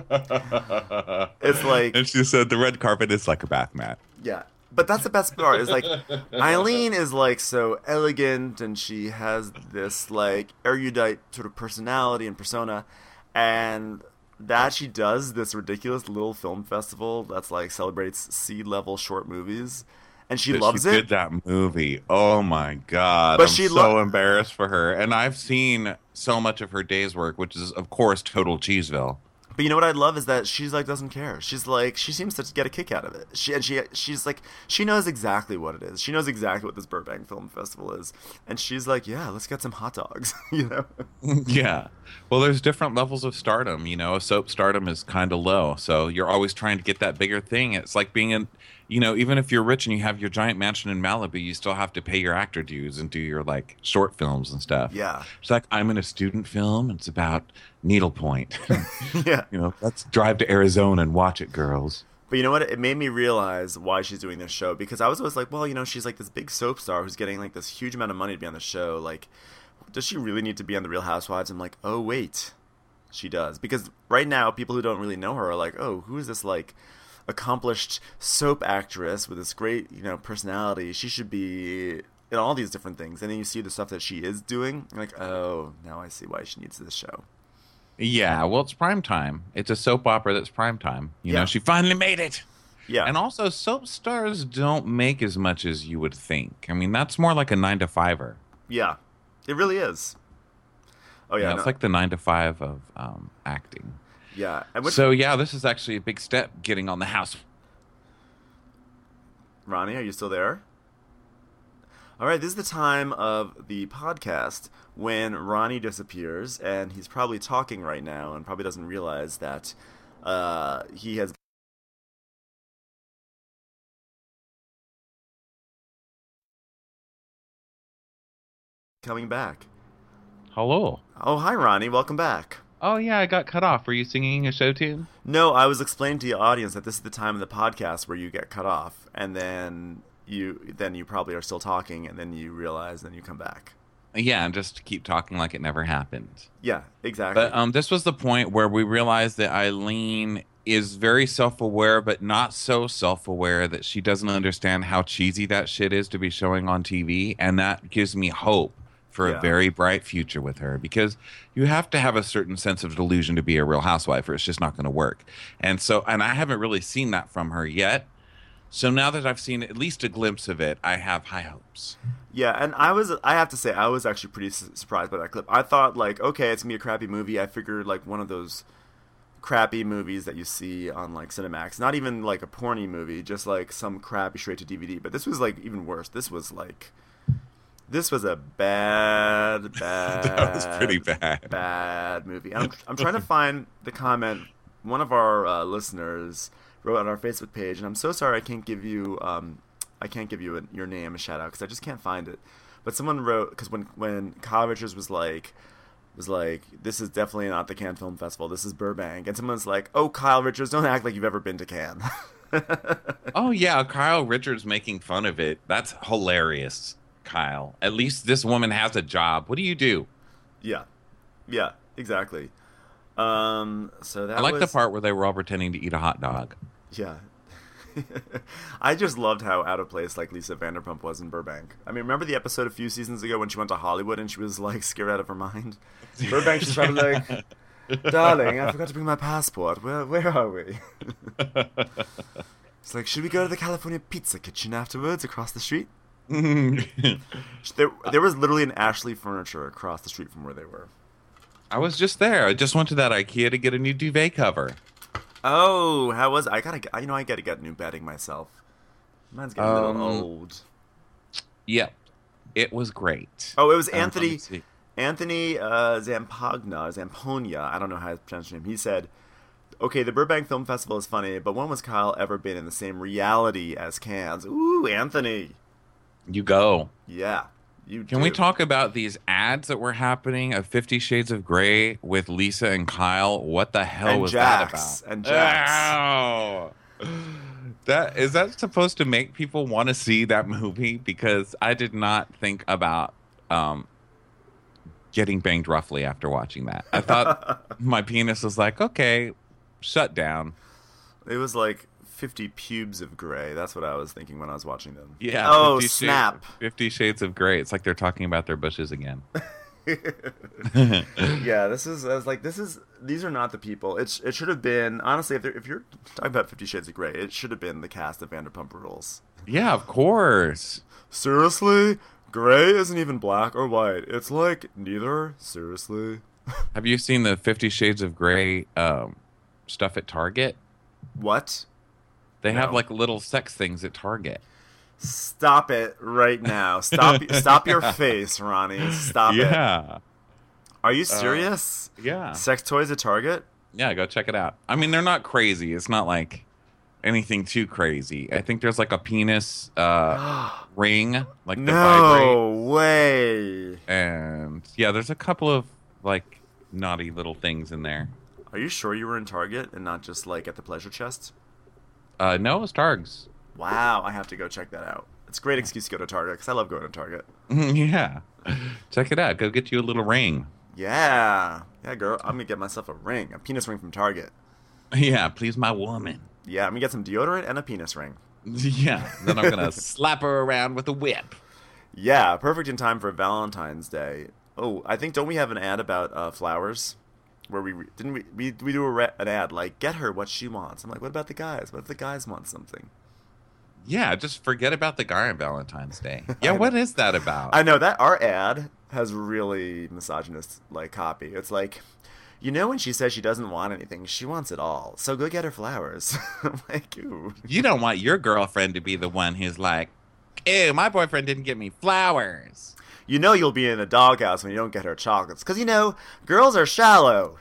it's like, and she said the red carpet is like a bath mat. Yeah. But that's the best part, is like Eileen is like so elegant, and she has this like erudite sort of personality and persona, and that she does this ridiculous little film festival that's like celebrates C-level short movies. And she loves it. She did that movie. Oh my God. But I'm so embarrassed for her. And I've seen so much of her day's work, which is, of course, total Cheeseville. But you know what I love is that she's like doesn't care. She's like, she seems to get a kick out of it. She's like, she knows exactly what it is. She knows exactly what this Burbank Film Festival is. And she's like, yeah, let's get some hot dogs, Yeah. Well, there's different levels of stardom. Soap stardom is kind of low. So you're always trying to get that bigger thing. It's like being in, even if you're rich and you have your giant mansion in Malibu, you still have to pay your actor dues and do your like short films and stuff. Yeah. It's like, I'm in a student film. It's about needlepoint. Yeah. Let's drive to Arizona and watch it, girls. But you know what? It made me realize why she's doing this show, because I was always like, well, she's like this big soap star who's getting like this huge amount of money to be on the show. Like, does she really need to be on The Real Housewives? I'm like, oh, wait. She does. Because right now, people who don't really know her are like, oh, who is this like accomplished soap actress with this great, personality? She should be in all these different things. And then you see the stuff that she is doing. You're like, oh, now I see why she needs this show. Yeah, well, it's prime time. It's a soap opera that's prime time. You know, she finally made it. Yeah. And also, soap stars don't make as much as you would think. I mean, that's more like a 9-to-5er. Yeah, it really is. Oh, yeah. It's like the 9-to-5 of acting. Yeah. This is actually a big step getting on the house. Ronnie, are you still there? All right, this is the time of the podcast when Ronnie disappears, and he's probably talking right now and probably doesn't realize that he has coming back. Hello. Oh, hi, Ronnie. Welcome back. Oh, yeah, I got cut off. Were you singing a show tune? No, I was explaining to the audience that this is the time of the podcast where you get cut off, and then you probably are still talking, and then you realize, then you come back. Yeah, and just keep talking like it never happened. Yeah, exactly. But this was the point where we realized that Eileen is very self-aware, but not so self-aware that she doesn't understand how cheesy that shit is to be showing on TV. And that gives me hope for a very bright future with her, because you have to have a certain sense of delusion to be a real housewife, or it's just not going to work. And I haven't really seen that from her yet. So now that I've seen at least a glimpse of it, I have high hopes. Yeah, and I have to say, I was actually pretty surprised by that clip. I thought, like, okay, it's going to be a crappy movie. I figured, like, one of those crappy movies that you see on, like, Cinemax. Not even, like, a porny movie, just, like, some crappy straight-to-DVD. But this was, like, even worse. This was a bad that was pretty bad movie. And I'm trying to find the comment. One of our listeners wrote on our Facebook page, and I'm so sorry I can't give you your name a shout out because I just can't find it. But someone wrote, because when Kyle Richards was like, this is definitely not the Cannes Film Festival, this is Burbank, and someone's like, oh, Kyle Richards, don't act like you've ever been to Cannes. Oh yeah, Kyle Richards making fun of it. That's hilarious, Kyle. At least this woman has a job. What do you do? Yeah, exactly. So that I like the part where they were all pretending to eat a hot dog. Yeah. I just loved how out of place like Lisa Vanderpump was in Burbank. I mean, remember the episode a few seasons ago when she went to Hollywood and she was like scared out of her mind? Burbank, she's probably like, darling, I forgot to bring my passport. Where are we? It's like, should we go to the California Pizza Kitchen afterwards across the street? There was literally an Ashley Furniture across the street from where they were. I was just there. I just went to that IKEA to get a new duvet cover. Oh, how was it? I gotta get new bedding myself. Mine's getting a little old. Yeah, it was great. Oh, it was Anthony Zamponia. I don't know how to pronounce his name. He said, "Okay, the Burbank Film Festival is funny, but when was Kyle ever been in the same reality as Cannes?" Ooh, Anthony, you go. Yeah. Can we talk about these ads that were happening of 50 Shades of Grey with Lisa and Kyle? What the hell was that about? And Jax. Ow. Is that supposed to make people want to see that movie? Because I did not think about getting banged roughly after watching that. I thought my penis was like, okay, shut down. It was like 50 pubes of gray. That's what I was thinking when I was watching them. Yeah. Oh, snap. 50 Shades of Grey. It's like they're talking about their bushes again. Yeah, these are not the people. It should have been, honestly, if you're talking about 50 Shades of Grey, it should have been the cast of Vanderpump Rules. Yeah, of course. Seriously? Gray isn't even black or white. It's like neither. Seriously. Have you seen the 50 Shades of Grey stuff at Target? What? They have like little sex things at Target. Stop it right now. Stop your face, Ronnie. Stop it. Yeah. Are you serious? Yeah. Sex toys at Target? Yeah, go check it out. I mean, they're not crazy. It's not like anything too crazy. I think there's like a penis ring, like the vibrate. No way. And yeah, there's a couple of like naughty little things in there. Are you sure you were in Target and not just like at the Pleasure Chest? No, it was Targs. Wow, I have to go check that out. It's a great excuse to go to Target because I love going to Target. Yeah. Check it out. Go get you a little ring. Yeah, girl. I'm going to get myself a ring, a penis ring from Target. Yeah, please my woman. Yeah, I'm going to get some deodorant and a penis ring. Yeah, then I'm going to slap her around with a whip. Yeah, perfect in time for Valentine's Day. Oh, I think, don't we have an ad about flowers? Where we do an ad like, get her what she wants. I'm like, what about the guys? What if the guys want something? Yeah, just forget about the guy on Valentine's Day. Yeah, what is that about? I know that our ad has really misogynist like copy. It's like, you know, when she says she doesn't want anything, she wants it all. So go get her flowers. I'm like, ooh. You don't want your girlfriend to be the one who's like, ew, my boyfriend didn't get me flowers. You know you'll be in a doghouse when you don't get her chocolates. Because, you know, girls are shallow.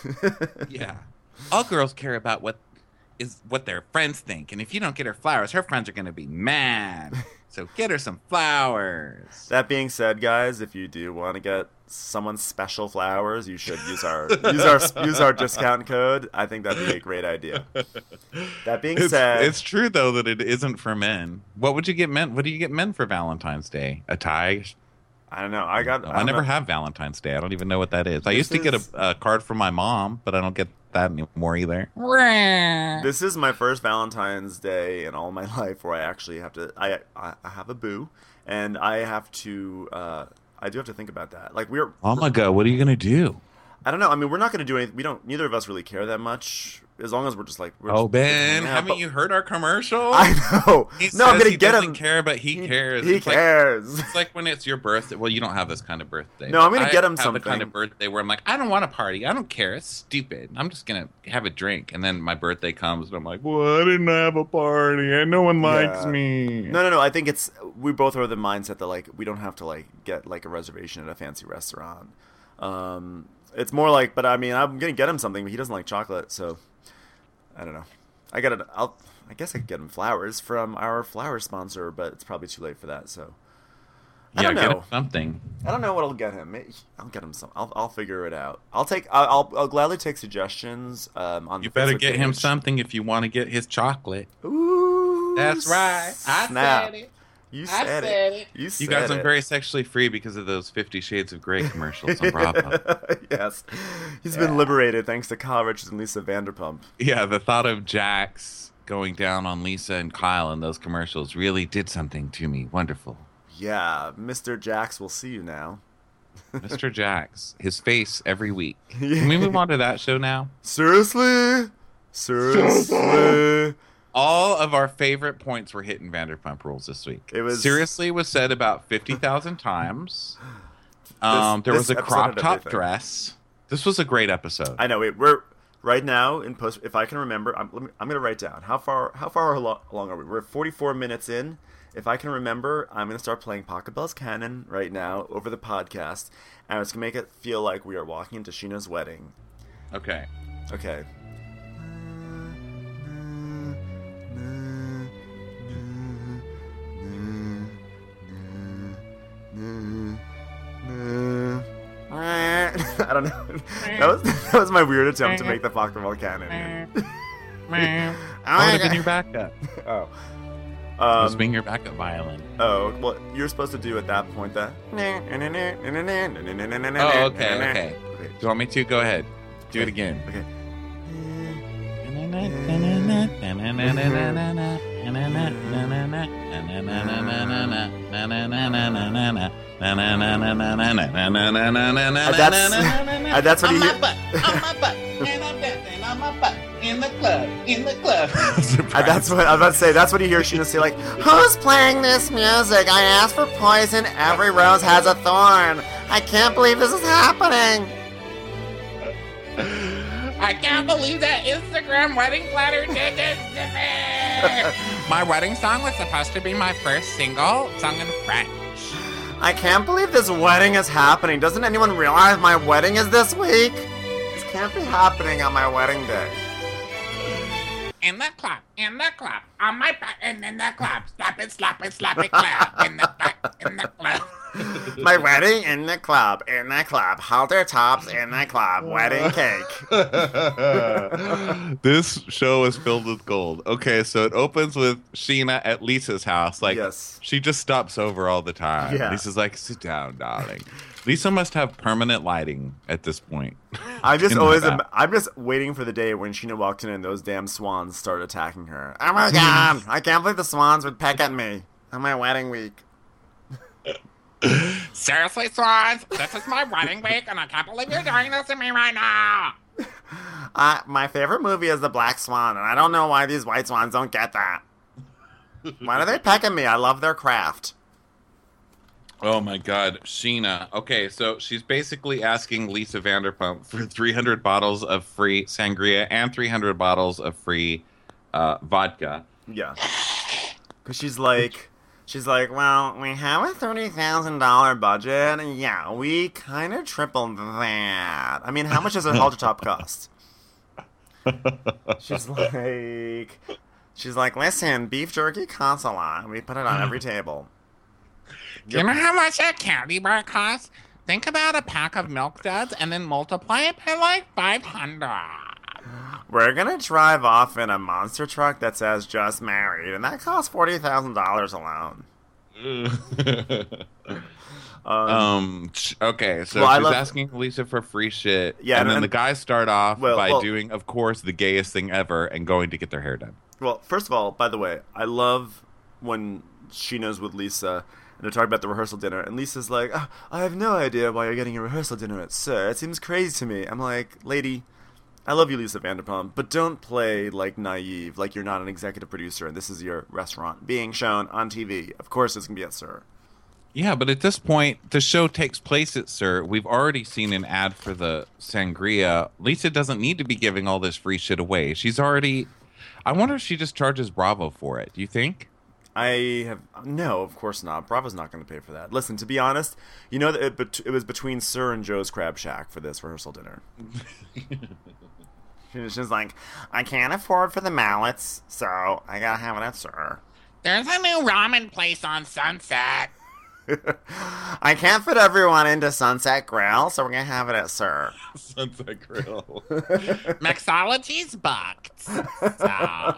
Yeah. All girls care about what their friends think. And if you don't get her flowers, her friends are going to be mad. So get her some flowers. That being said, guys, if you do want to get someone special flowers, you should use our discount code. I think that'd be a great idea. That being said, it's true though that it isn't for men. What would you get men? What do you get men for Valentine's Day? A tie? I don't know. I never have Valentine's Day. I don't even know what that is. I used to get a card from my mom, but I don't get that anymore either. This is my first Valentine's Day in all my life where I actually have to. I have a boo, and I have to. I do have to think about that. Like Oh my god, what are you gonna do? I don't know. I mean, we're not going to do anything. We don't. Neither of us really care that much. As long as we're just like. Ben, haven't you heard our commercial? I know. I'm going to get him. He doesn't care, but he cares. He cares. It's like when it's your birthday. Well, you don't have this kind of birthday. No, I'm going to get him something. I have the kind of birthday where I'm like, I don't want a party. I don't care. It's stupid. I'm just going to have a drink. And then my birthday comes, and I'm like, well, I didn't have a party. No one likes me. No. I think we both are the mindset that like we don't have to like get like a reservation at a fancy restaurant. It's more like, but I mean, I'm gonna get him something, but he doesn't like chocolate, so I don't know. I guess I could get him flowers from our flower sponsor, but it's probably too late for that. So I don't know. Get him something. I don't know what I'll get him. I'll get him some. I'll figure it out. I'll gladly take suggestions. On you better get him something if you want to get his chocolate. Ooh, that's right. I said it. You said it. You guys are very sexually free because of those 50 Shades of Grey commercials on Bravo. Yes. He's been liberated thanks to Kyle Richards and Lisa Vanderpump. Yeah, the thought of Jax going down on Lisa and Kyle in those commercials really did something to me. Wonderful. Yeah, Mr. Jax will see you now. Mr. Jax. His face every week. Can we move on to that show now? Seriously? All of our favorite points were hit in Vanderpump Rules this week. Seriously was said about 50,000 times. There was a crop top dress. This was a great episode. I know. We're right now in post. If I can remember, I'm going to write down how far along are we? We're 44 minutes in. If I can remember, I'm going to start playing Pachelbel's Canon right now over the podcast, and it's going to make it feel like we are walking into Sheena's wedding. Okay. I don't know. That was my weird attempt to make the Pachelbel Canon. I would have been your backup. Oh. I was being your backup violin. Oh, well, you're supposed to do at that point that. Oh, okay. Do you want me to? Go ahead. Do it again. Okay. That's what he. On my butt, and I'm dancing on my butt in the club. That's what I was about to say. That's what you hear Sheena say, like, "Who's playing this music? I asked for poison. Every rose has a thorn. I can't believe this is happening." I can't believe that Instagram wedding planner did this to me. My wedding song was supposed to be my first single, sung in French. I can't believe this wedding is happening. Doesn't anyone realize my wedding is this week? This can't be happening on my wedding day. In the club, on my back, and in the club, slap it, clap, in the back, in the club. My wedding in the club, halter tops in the club, wedding cake. This show is filled with gold. Okay, so it opens with Sheena at Lisa's house. Like, yes. She just stops over all the time. Yeah. Lisa's like, sit down, darling. Lisa must have permanent lighting at this point. I'm just waiting for the day when Sheena walked in and those damn swans start attacking her. Oh my god, I can't believe the swans would peck at me on my wedding week. Seriously, swans? This is my wedding week, and I can't believe you're doing this to me right now. My favorite movie is The Black Swan, and I don't know why these white swans don't get that. Why do they peck at me? I love their craft. Oh my god, Sheena. Okay, so she's basically asking Lisa Vanderpump for 300 bottles of free sangria and 300 bottles of free vodka. Yeah. Because she's like, well, we have a $30,000 budget. Yeah, we kind of tripled that. I mean, how much does a halter top cost? She's like, listen, beef jerky costs a lot. We put it on every table. Do you know how much that candy bar costs? Think about a pack of Milk Duds and then multiply it by like 500. We're going to drive off in a monster truck that says just married, and that costs $40,000 alone. Okay, so she's asking Lisa for free shit. Yeah, and then the guys start off by doing, of course, the gayest thing ever and going to get their hair done. Well, first of all, by the way, I love when she knows with Lisa and they're talking about the rehearsal dinner, and Lisa's like, oh, I have no idea why you're getting a rehearsal dinner at SUR. It seems crazy to me. I'm like, lady, I love you, Lisa Vanderpump, but don't play like naive, like you're not an executive producer and this is your restaurant being shown on TV. Of course it's going to be at SUR. Yeah, but at this point, the show takes place at SUR. We've already seen an ad for the sangria. Lisa doesn't need to be giving all this free shit away. She's already... I wonder if she just charges Bravo for it. Do you think? No, of course not. Bravo's not going to pay for that. Listen, to be honest, you know that it was between SUR and Joe's Crab Shack for this rehearsal dinner. She's like, I can't afford for the mallets, so I gotta have it at SUR. There's a new ramen place on Sunset. I can't fit everyone into Sunset Grill, so we're gonna have it at SUR. Sunset Grill. Mixology's booked. So.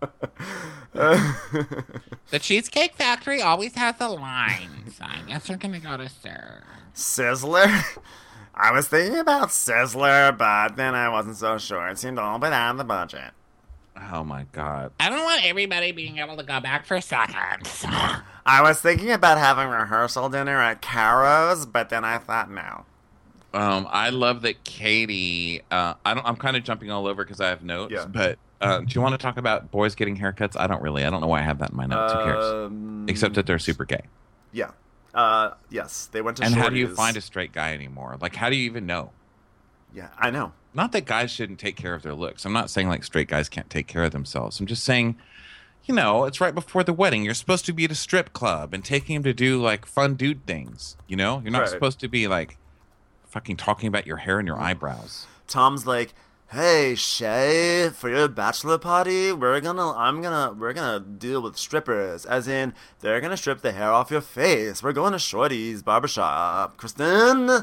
The Cheesecake Factory always has a line, so I guess we're gonna go to SUR. Sizzler? I was thinking about Sizzler, but then I wasn't so sure. It seemed a little bit out of the budget. Oh my god. I don't want everybody being able to go back for seconds. I was thinking about having rehearsal dinner at Caro's, but then I thought no. I love that Katie. I'm kind of jumping all over because I have notes. Yeah. But do you want to talk about boys getting haircuts? I don't really. I don't know why I have that in my notes. Who cares? Except that they're super gay. Yeah. Yes, they went to. And Shorty's. How do you find a straight guy anymore? Like, how do you even know? Yeah, I know. Not that guys shouldn't take care of their looks. I'm not saying like straight guys can't take care of themselves. I'm just saying, you know, it's right before the wedding. You're supposed to be at a strip club and taking him to do like fun dude things. You know, you're not supposed to be like fucking talking about your hair and your eyebrows. Tom's like, hey Shay, for your bachelor party, we're gonna deal with strippers, as in they're gonna strip the hair off your face. We're going to Shorty's barbershop. Kristen.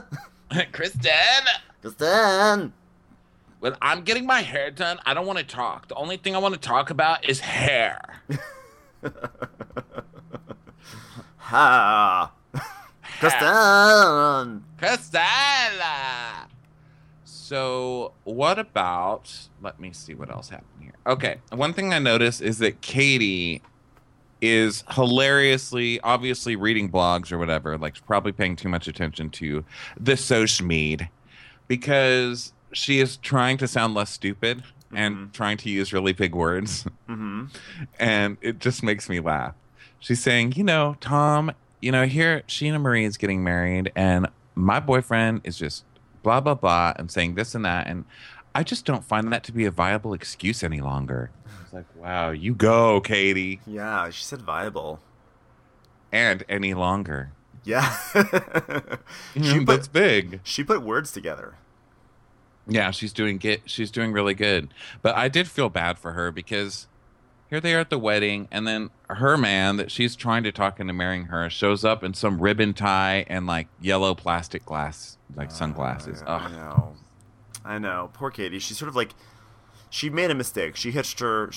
When I'm getting my hair done, I don't want to talk. The only thing I want to talk about is hair. Ha. Kristen. So what about, let me see what else happened here. Okay, one thing I noticed is that Katie is hilariously, obviously reading blogs or whatever, like probably paying too much attention to the social media, because she is trying to sound less stupid and trying to use really big words. And it just makes me laugh. She's saying, you know, Tom, you know, here Sheena Marie is getting married and my boyfriend is just blah, blah, blah, and saying this and that. And I just don't find that to be a viable excuse any longer. I was like, wow, you go, Katie. Yeah, she said viable. And any longer. Yeah. That's big. She put words together. Yeah, she's doing really good. But I did feel bad for her because here they are at the wedding, and then her man that she's trying to talk into marrying her shows up in some ribbon tie and like yellow plastic glass, like sunglasses. Yeah, I know. Poor Katie. She's sort of like, she made a mistake. She hitched her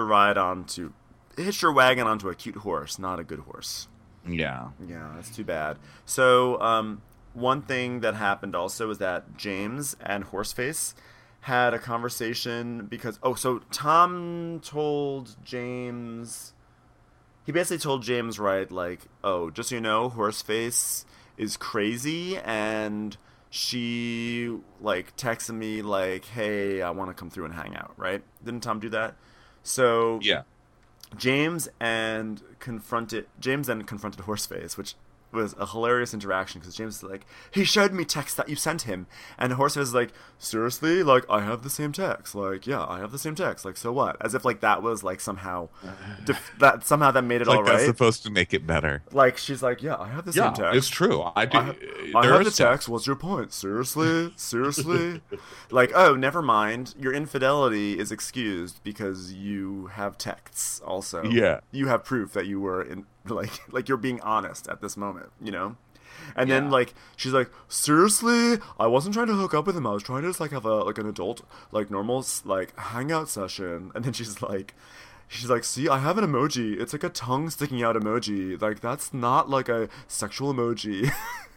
wagon onto a cute horse, not a good horse. Yeah. Yeah, that's too bad. So, one thing that happened also was that James and Horseface had a conversation because, so Tom told James, he basically told James, right, like, just so you know, Horseface is crazy, and she, like, texted me, like, hey, I want to come through and hang out, right? Didn't Tom do that? So, yeah. James then confronted Horseface, which was a hilarious interaction because James is like, he showed me text that you sent him, and Horseface is like, seriously? Like, I have the same text. Like, yeah, I have the same text. Like, so what? As if like that was like somehow that made it like all right. That's supposed to make it better. Like, she's like, yeah, I have the same text. It's true. I do. I have the text. What's your point? Seriously? Like, oh, never mind. Your infidelity is excused because you have texts. Also, yeah, you have proof that you were in. Like you're being honest at this moment, you know? And then, like, she's like, seriously? I wasn't trying to hook up with him. I was trying to just, like, have an adult, like, normal, like, hangout session. And then she's like, see, I have an emoji. It's like a tongue sticking out emoji. Like, that's not, like, a sexual emoji.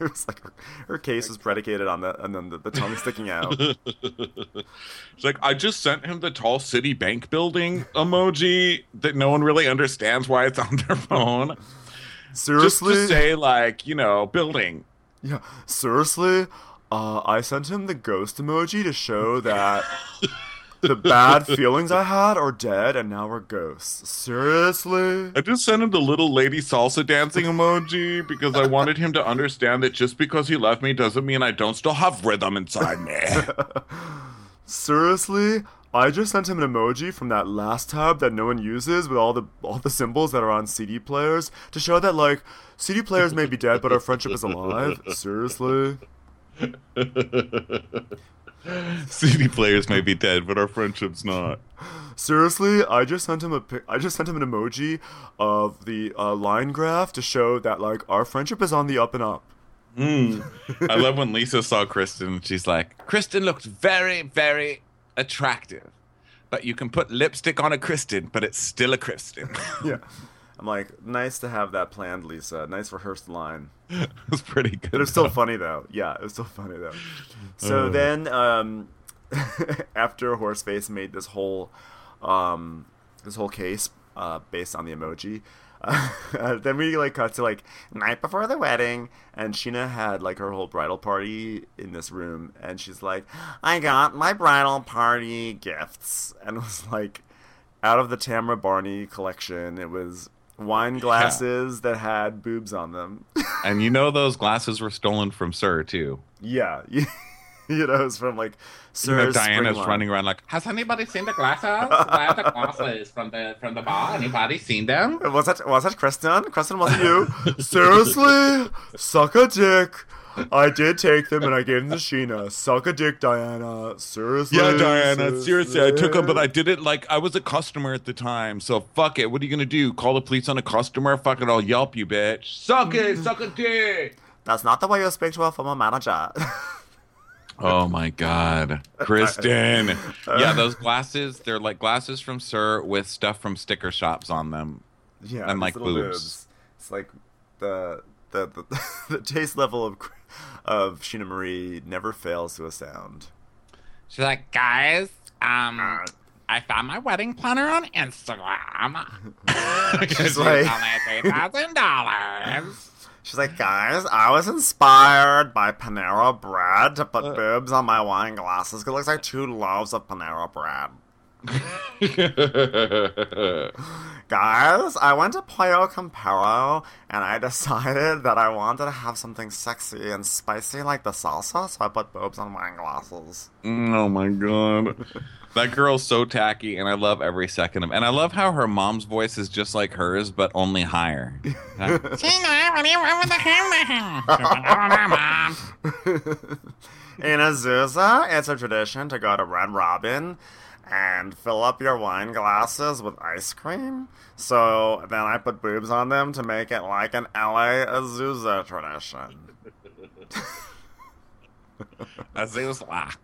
was like her case was predicated on that, and then the tongue sticking out. It's like, I just sent him the tall city bank building emoji that no one really understands why it's on their phone. Seriously? Just to say, like, you know, building. Yeah, seriously? I sent him the ghost emoji to show that the bad feelings I had are dead and now we're ghosts. Seriously? I just sent him the little lady salsa dancing emoji because I wanted him to understand that just because he left me doesn't mean I don't still have rhythm inside me. Seriously? I just sent him an emoji from that last tab that no one uses with all the symbols that are on CD players to show that, like, CD players may be dead, but our friendship is alive. Seriously? CD players may be dead, but our friendship's not. Seriously, I just sent him an emoji of the line graph to show that, like, our friendship is on the up and up. I love when Lisa saw Kristen and she's like, Kristen looks very, very attractive, but you can put lipstick on a Kristen, but it's still a Kristen. Yeah. I'm like, nice to have that planned, Lisa. Nice rehearsed line. It was pretty good. It was still funny, though. Yeah, it was still funny, though. So then, after Horseface made this whole case based on the emoji, then we, like, cut to, like, night before the wedding, and Sheena had, like, her whole bridal party in this room, and she's like, I got my bridal party gifts, and it was, like, out of the Tamara Barney collection. It was wine glasses that had boobs on them. And you know those glasses were stolen from Sir, too. Yeah. You know, it's from, like, Sir's Diana's running around like, has anybody seen the glasses? Where are the glasses from the bar? Anybody seen them? Was that Kristen? Kristen, wasn't you? Seriously? Suck a dick. I did take them and I gave them to Sheena. Suck a dick, Diana. Seriously? Yeah, Diana. Seriously, I took them, but I did it like I was a customer at the time. So fuck it. What are you gonna do? Call the police on a customer? Fuck it, I'll Yelp you, bitch. Suck it. Suck a dick. That's not the way you speak to a former manager. Oh my God, Kristen. Yeah, those glasses, they're like glasses from Sir with stuff from sticker shops on them. Yeah, and like boobs. It's like the taste level of Sheena Marie never fails to astound. She's like, guys, I found my wedding planner on Instagram. She's like, only $3,000. She's like, guys, I was inspired by Panera Bread to put boobs on my wine glasses. It looks like 2 loaves of Panera Bread. Guys, I went to Pollo Campero and I decided that I wanted to have something sexy and spicy like the salsa, so I put boobs on wine glasses. Oh my God. That girl's so tacky, and I love every second of it. And I love how her mom's voice is just like hers, but only higher. Tina, what do you want with the hammer? In Azusa, it's a tradition to go to Red Robin and fill up your wine glasses with ice cream. So then I put boobs on them to make it like an LA Azusa tradition. Azusa.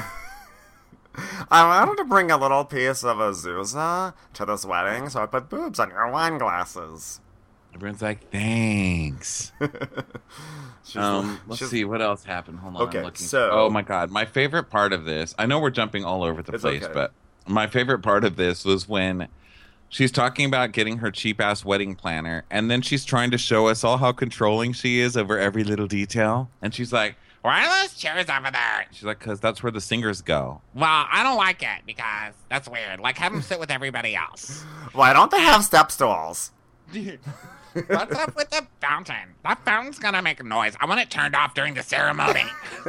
I wanted to bring a little piece of Azusa to this wedding, so I put boobs on your wine glasses. Everyone's like, thanks. Let's see, what else happened? Hold on. Okay, I'm looking. so... Oh my God, my favorite part of this, I know we're jumping all over the place, okay. but my favorite part of this was when she's talking about getting her cheap-ass wedding planner, and then she's trying to show us all how controlling she is over every little detail. And she's like, why are those chairs over there? She's like, because that's where the singers go. Well, I don't like it because that's weird. Like, have them sit with everybody else. Why don't they have step stools? What's up with the fountain? That fountain's gonna make a noise. I want it turned off during the ceremony.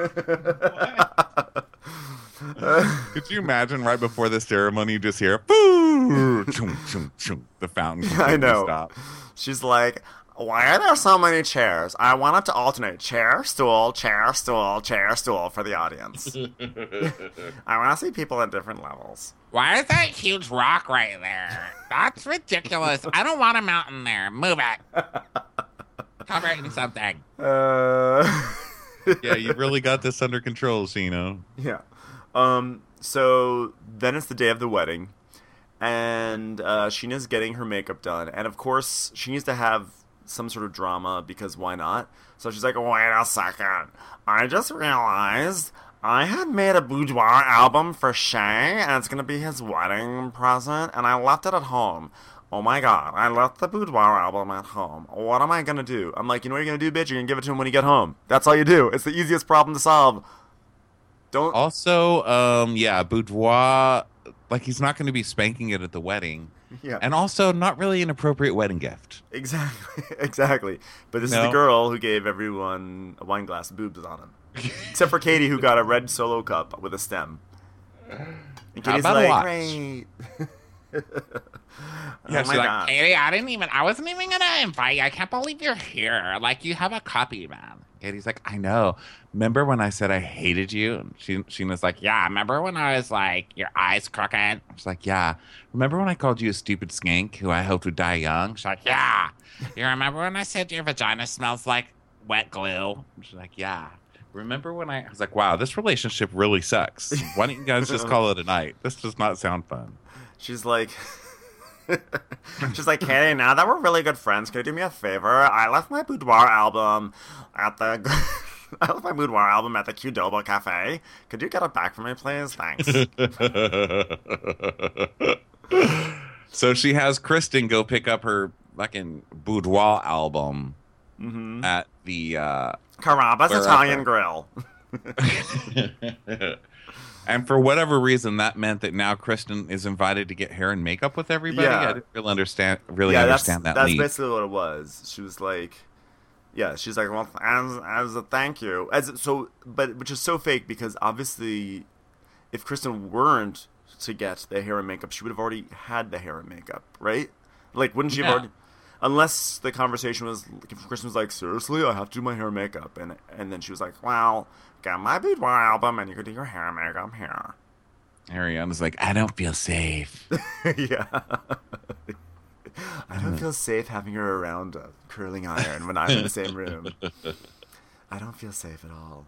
Could you imagine right before the ceremony you just hear, boo, chum, chum, chum, the fountain I know. Stop. She's like, why are there so many chairs? I want it to alternate chair, stool, chair, stool, chair, stool for the audience. I want to see people at different levels. Why is that huge rock right there? That's ridiculous. I don't want a mountain there. Move it. Cover it in something. Yeah, you really got this under control, Sheena. Yeah. So then it's the day of the wedding, and Sheena's getting her makeup done, and of course she needs to have some sort of drama because why not? So she's like, wait a second. I just realized I had made a boudoir album for Shay, and it's going to be his wedding present, and I left it at home. Oh my god, I left the boudoir album at home. What am I going to do? I'm like, you know what you're going to do, bitch? You're going to give it to him when you get home. That's all you do. It's the easiest problem to solve. Don't. Also, boudoir, like he's not going to be spanking it at the wedding. Yeah. And also not really an appropriate wedding gift. Exactly. But this is the girl who gave everyone a wine glass with boobs on them. Except for Katie, who got a red Solo cup with a stem. And Katie's like, great. Yeah, she's like, Katie, I wasn't even gonna invite you. I can't believe you're here. Like, you have a copy, man. Katie's like, I know. Remember when I said I hated you? She was like, yeah. Remember when I was like, your eyes crooked? I was like, yeah. Remember when I called you a stupid skank who I hoped would die young? She's like, yeah. You remember when I said your vagina smells like wet glue? She's like, yeah. Remember when I was like, wow, this relationship really sucks. Why don't you guys just call it a night? This does not sound fun. She's like, Katie, now that we're really good friends, can you do me a favor? I left my boudoir album at the Qdoba Cafe. Could you get it back for me, please? Thanks. So she has Kristen go pick up her fucking boudoir album at the Carrabba's Italian Grill. And for whatever reason, that meant that now Kristen is invited to get hair and makeup with everybody. Yeah. I didn't really understand that. That's basically what it was. She was like, she's like, well, as a thank you, which is so fake because obviously, if Kristen weren't to get the hair and makeup, she would have already had the hair and makeup, right? Like, wouldn't she have already? Unless the conversation was, Kristen was like, seriously, I have to do my hair and makeup, and then she was like, well, get my boudoir album, and you could do your hair and makeup here. Ariana's like, I don't feel safe. Yeah. I don't feel safe having her around a curling iron when I'm in the same room. I don't feel safe at all.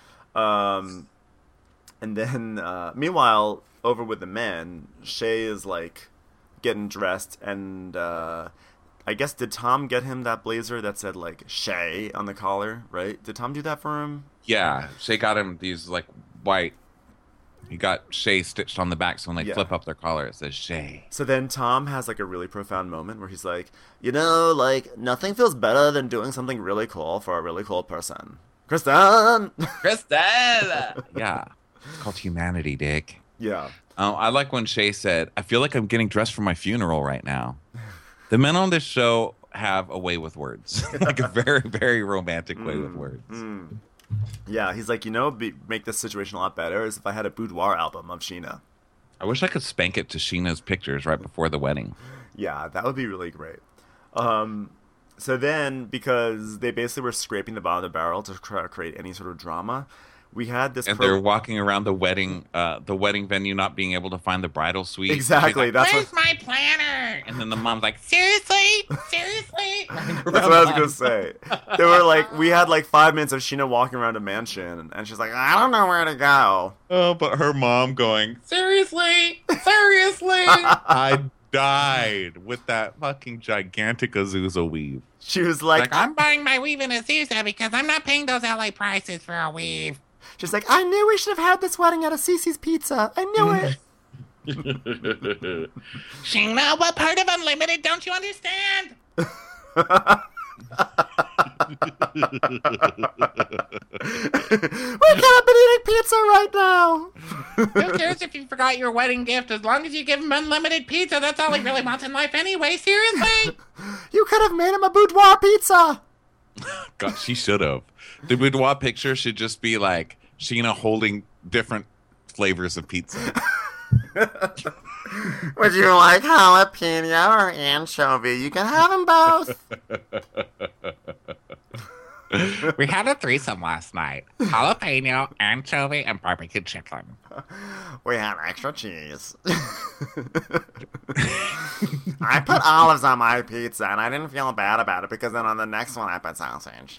And then, meanwhile, over with the men, Shay is like getting dressed, and I guess, did Tom get him that blazer that said like Shay on the collar, right? Did Tom do that for him? Yeah, Shay got him these like white. He got Shay stitched on the back, so when they flip up their collar, it says Shay. So then Tom has like a really profound moment where he's like, like nothing feels better than doing something really cool for a really cool person. Kristen! Yeah. It's called humanity, Dick. Yeah. I like when Shay said, I feel like I'm getting dressed for my funeral right now. The men on this show have a way with words. Like a very, very romantic way with words. Yeah, he's like, make this situation a lot better is if I had a boudoir album of Sheena. I wish I could spank it to Sheena's pictures right before the wedding. Yeah, that would be really great. So then, because they basically were scraping the bottom of the barrel to try to create any sort of drama, we had this. And they're walking around the wedding venue, not being able to find the bridal suite. Exactly. Like, where's my planner? And then the mom's like, seriously? That's what I was gonna say. They were like, we had like 5 minutes of Sheena walking around a mansion, and she's like, I don't know where to go. Oh, but her mom going, seriously? I died with that fucking gigantic Azusa weave. She was like, I'm buying my weave in Azusa because I'm not paying those LA prices for a weave. She's like, I knew we should have had this wedding at a Cece's Pizza. I knew it. Sheena, what part of Unlimited don't you understand? We could have been eating pizza right now. Who cares if you forgot your wedding gift? As long as you give him unlimited pizza, that's all he really wants in life anyway. Seriously? You could have made him a boudoir pizza. God, she should have. The boudoir picture should just be like Sheena holding different flavors of pizza. Would you like jalapeno or anchovy? You can have them both. We had a threesome last night. Jalapeno, anchovy, and barbecue chicken. We had extra cheese. I put olives on my pizza, and I didn't feel bad about it because then on the next one I put sausage.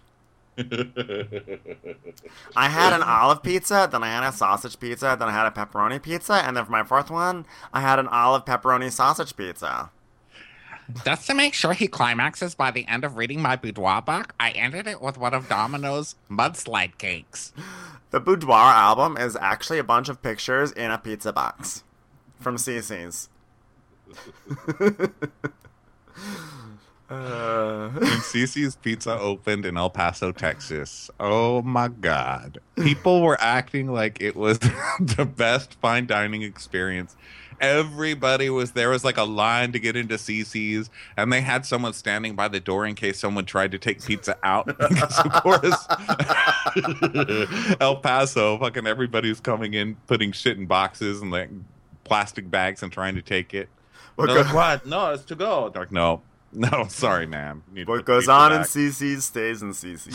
I had an olive pizza, then I had a sausage pizza, then I had a pepperoni pizza, and then for my fourth one, I had an olive pepperoni sausage pizza. Just to make sure he climaxes by the end of reading my boudoir book, I ended it with one of Domino's mudslide cakes. The Boudoir album is actually a bunch of pictures in a pizza box from CC's. When CC's Pizza opened in El Paso, Texas, oh my God. People were acting like it was the best fine dining experience. Everybody was there. Was like a line to get into CC's, and they had someone standing by the door in case someone tried to take pizza out. Because of course, El Paso, fucking everybody's coming in, putting shit in boxes and like plastic bags and trying to take it. Like, what? No, it's to go. They're like, no, sorry, ma'am. What goes on in CC's stays in CC's.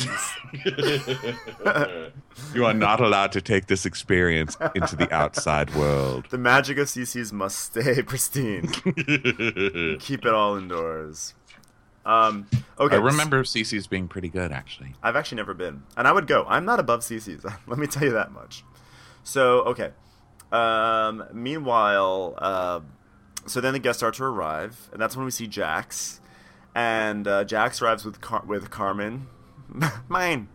You are not allowed to take this experience into the outside world. The magic of CC's must stay pristine. Keep it all indoors. Okay. I remember CC's being pretty good, actually. I've actually never been, and I would go. I'm not above CC's. Let me tell you that much. So, okay. Meanwhile, so then the guests start to arrive, and that's when we see Jax. And Jax arrives with Carmen. Mine.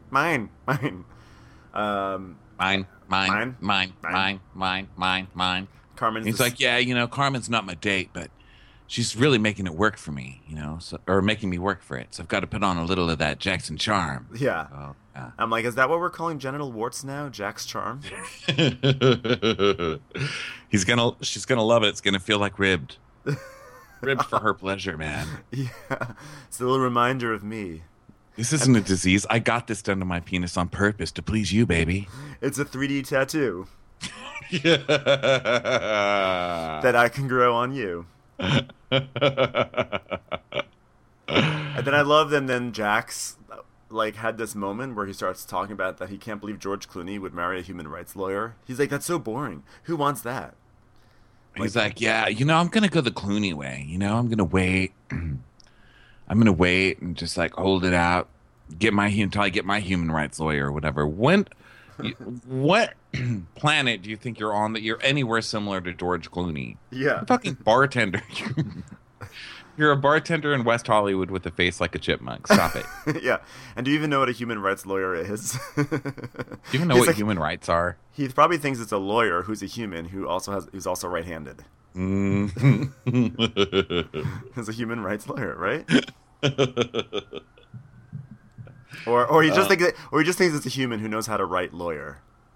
Carmen's He's like, yeah, Carmen's not my date, but she's really making it work for me, or making me work for it. So I've got to put on a little of that Jackson charm. Yeah. Oh, yeah. I'm like, is that what we're calling genital warts now? Jax charm? She's gonna love it. It's gonna feel like ribbed. Ribbed for her pleasure, man. Yeah. It's a little reminder of me. This isn't a disease. I got this done to my penis on purpose to please you, baby. It's a 3D tattoo. Yeah. That I can grow on you. And then I love them. Then Jax had this moment where he starts talking about that he can't believe George Clooney would marry a human rights lawyer. He's like, that's so boring. Who wants that? He's like, yeah, I'm going to go the Clooney way. I'm going to wait. I'm going to wait and just hold it out. Until I get my human rights lawyer or whatever. What planet do you think you're on that you're anywhere similar to George Clooney? Yeah. You're a fucking bartender. You're a bartender in West Hollywood with a face like a chipmunk. Stop it. Yeah. And do you even know what a human rights lawyer is? Do you even know what human rights are? He probably thinks it's a lawyer who's a human who's also right-handed. He's a human rights lawyer, right? Or he just thinks it's a human who knows how to write lawyer.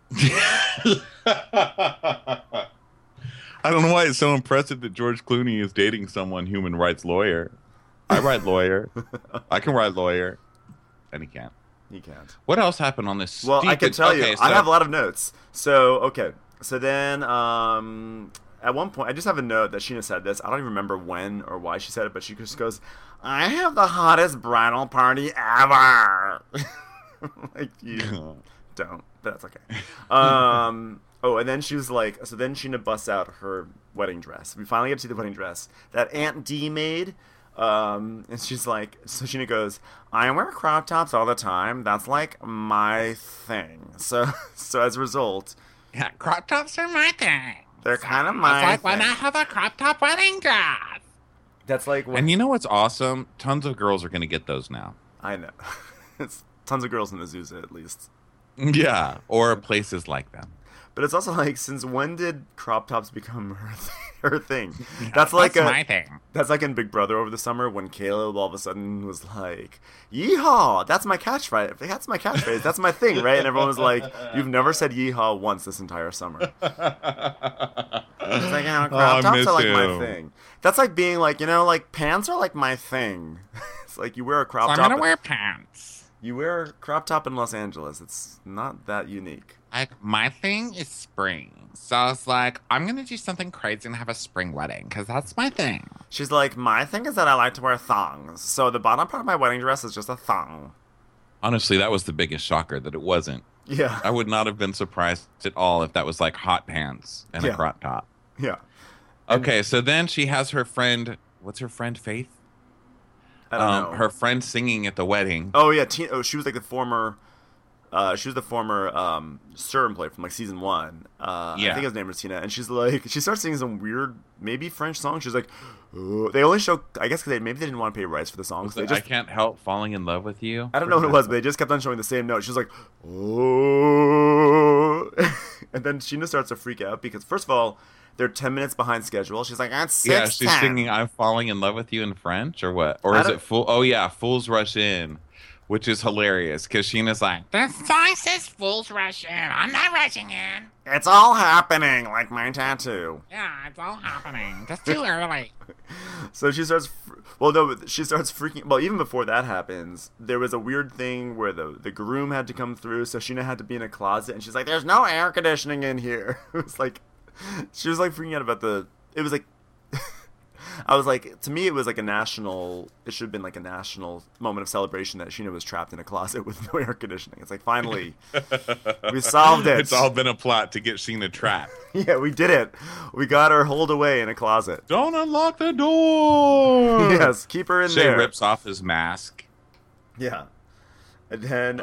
I don't know why it's so impressive that George Clooney is dating someone human rights lawyer. I write lawyer. I can write lawyer. And he can't. He can't. What else happened on this? Well, I can tell you. I have a lot of notes. So, okay. So then, at one point, I just have a note that Sheena said this. I don't even remember when or why she said it, but she just goes, I have the hottest bridal party ever. You don't. But that's okay. Oh, and then she was like, so then Sheena busts out her wedding dress. We finally get to see the wedding dress that Aunt D made. And she's like, so Sheena goes, I wear crop tops all the time. That's my thing. So as a result, yeah, crop tops are my thing. They're kind of my thing. It's when I have a crop top wedding dress. That's and you know what's awesome? Tons of girls are going to get those now. I know. It's tons of girls in Azusa, at least. Yeah, or places like them. But it's also since when did crop tops become her thing? Yeah, that's my thing. That's like in Big Brother over the summer when Caleb all of a sudden was like, yeehaw, that's my catchphrase. That's my catchphrase. That's my thing, right? And everyone was like, you've never said yeehaw once this entire summer. It's like, crop tops are my thing. That's like being pants are my thing. It's like you wear a crop top. I'm going to wear pants. You wear a crop top in Los Angeles. It's not that unique. My thing is spring. So I was like, I'm going to do something crazy and have a spring wedding because that's my thing. She's like, my thing is that I like to wear thongs. So the bottom part of my wedding dress is just a thong. Honestly, that was the biggest shocker that it wasn't. Yeah. I would not have been surprised at all if that was hot pants and a crop top. Yeah. Okay, so then she has her friend, what's her friend, Faith? I don't know. Her friend singing at the wedding. Oh, yeah. She was the former She was the former Sir employee from like season 1. I think his name was Tina, and she starts singing some weird, maybe French song. She's like, oh. They only show, I guess, because maybe they didn't want to pay rights for the song. So I can't help falling in love with you. I don't know what it was, but they just kept on showing the same note. She was like, oh, and then Sheena starts to freak out because first of all, they're 10 minutes behind schedule. She's like, that's 6:10. Yeah, she's singing "I'm Falling in Love with You" in French, or what? Or is it full? Oh yeah, "Fools Rush In." Which is hilarious because Sheena's like, the song says fools rush in. I'm not rushing in. It's all happening like my tattoo. Yeah, it's all happening. Just too early. So she starts, she starts freaking, even before that happens, there was a weird thing where the groom had to come through, so Sheena had to be in a closet, and she's like, there's no air conditioning in here. It was like, she was like freaking out about it was like, I was like, to me, it was like it should have been like a national moment of celebration that Sheena was trapped in a closet with no air conditioning. It's like, finally, we solved it. It's all been a plot to get Sheena trapped. Yeah, we did it. We got her holed away in a closet. Don't unlock the door. Yes, keep her in there. Shay rips off his mask. Yeah. And then,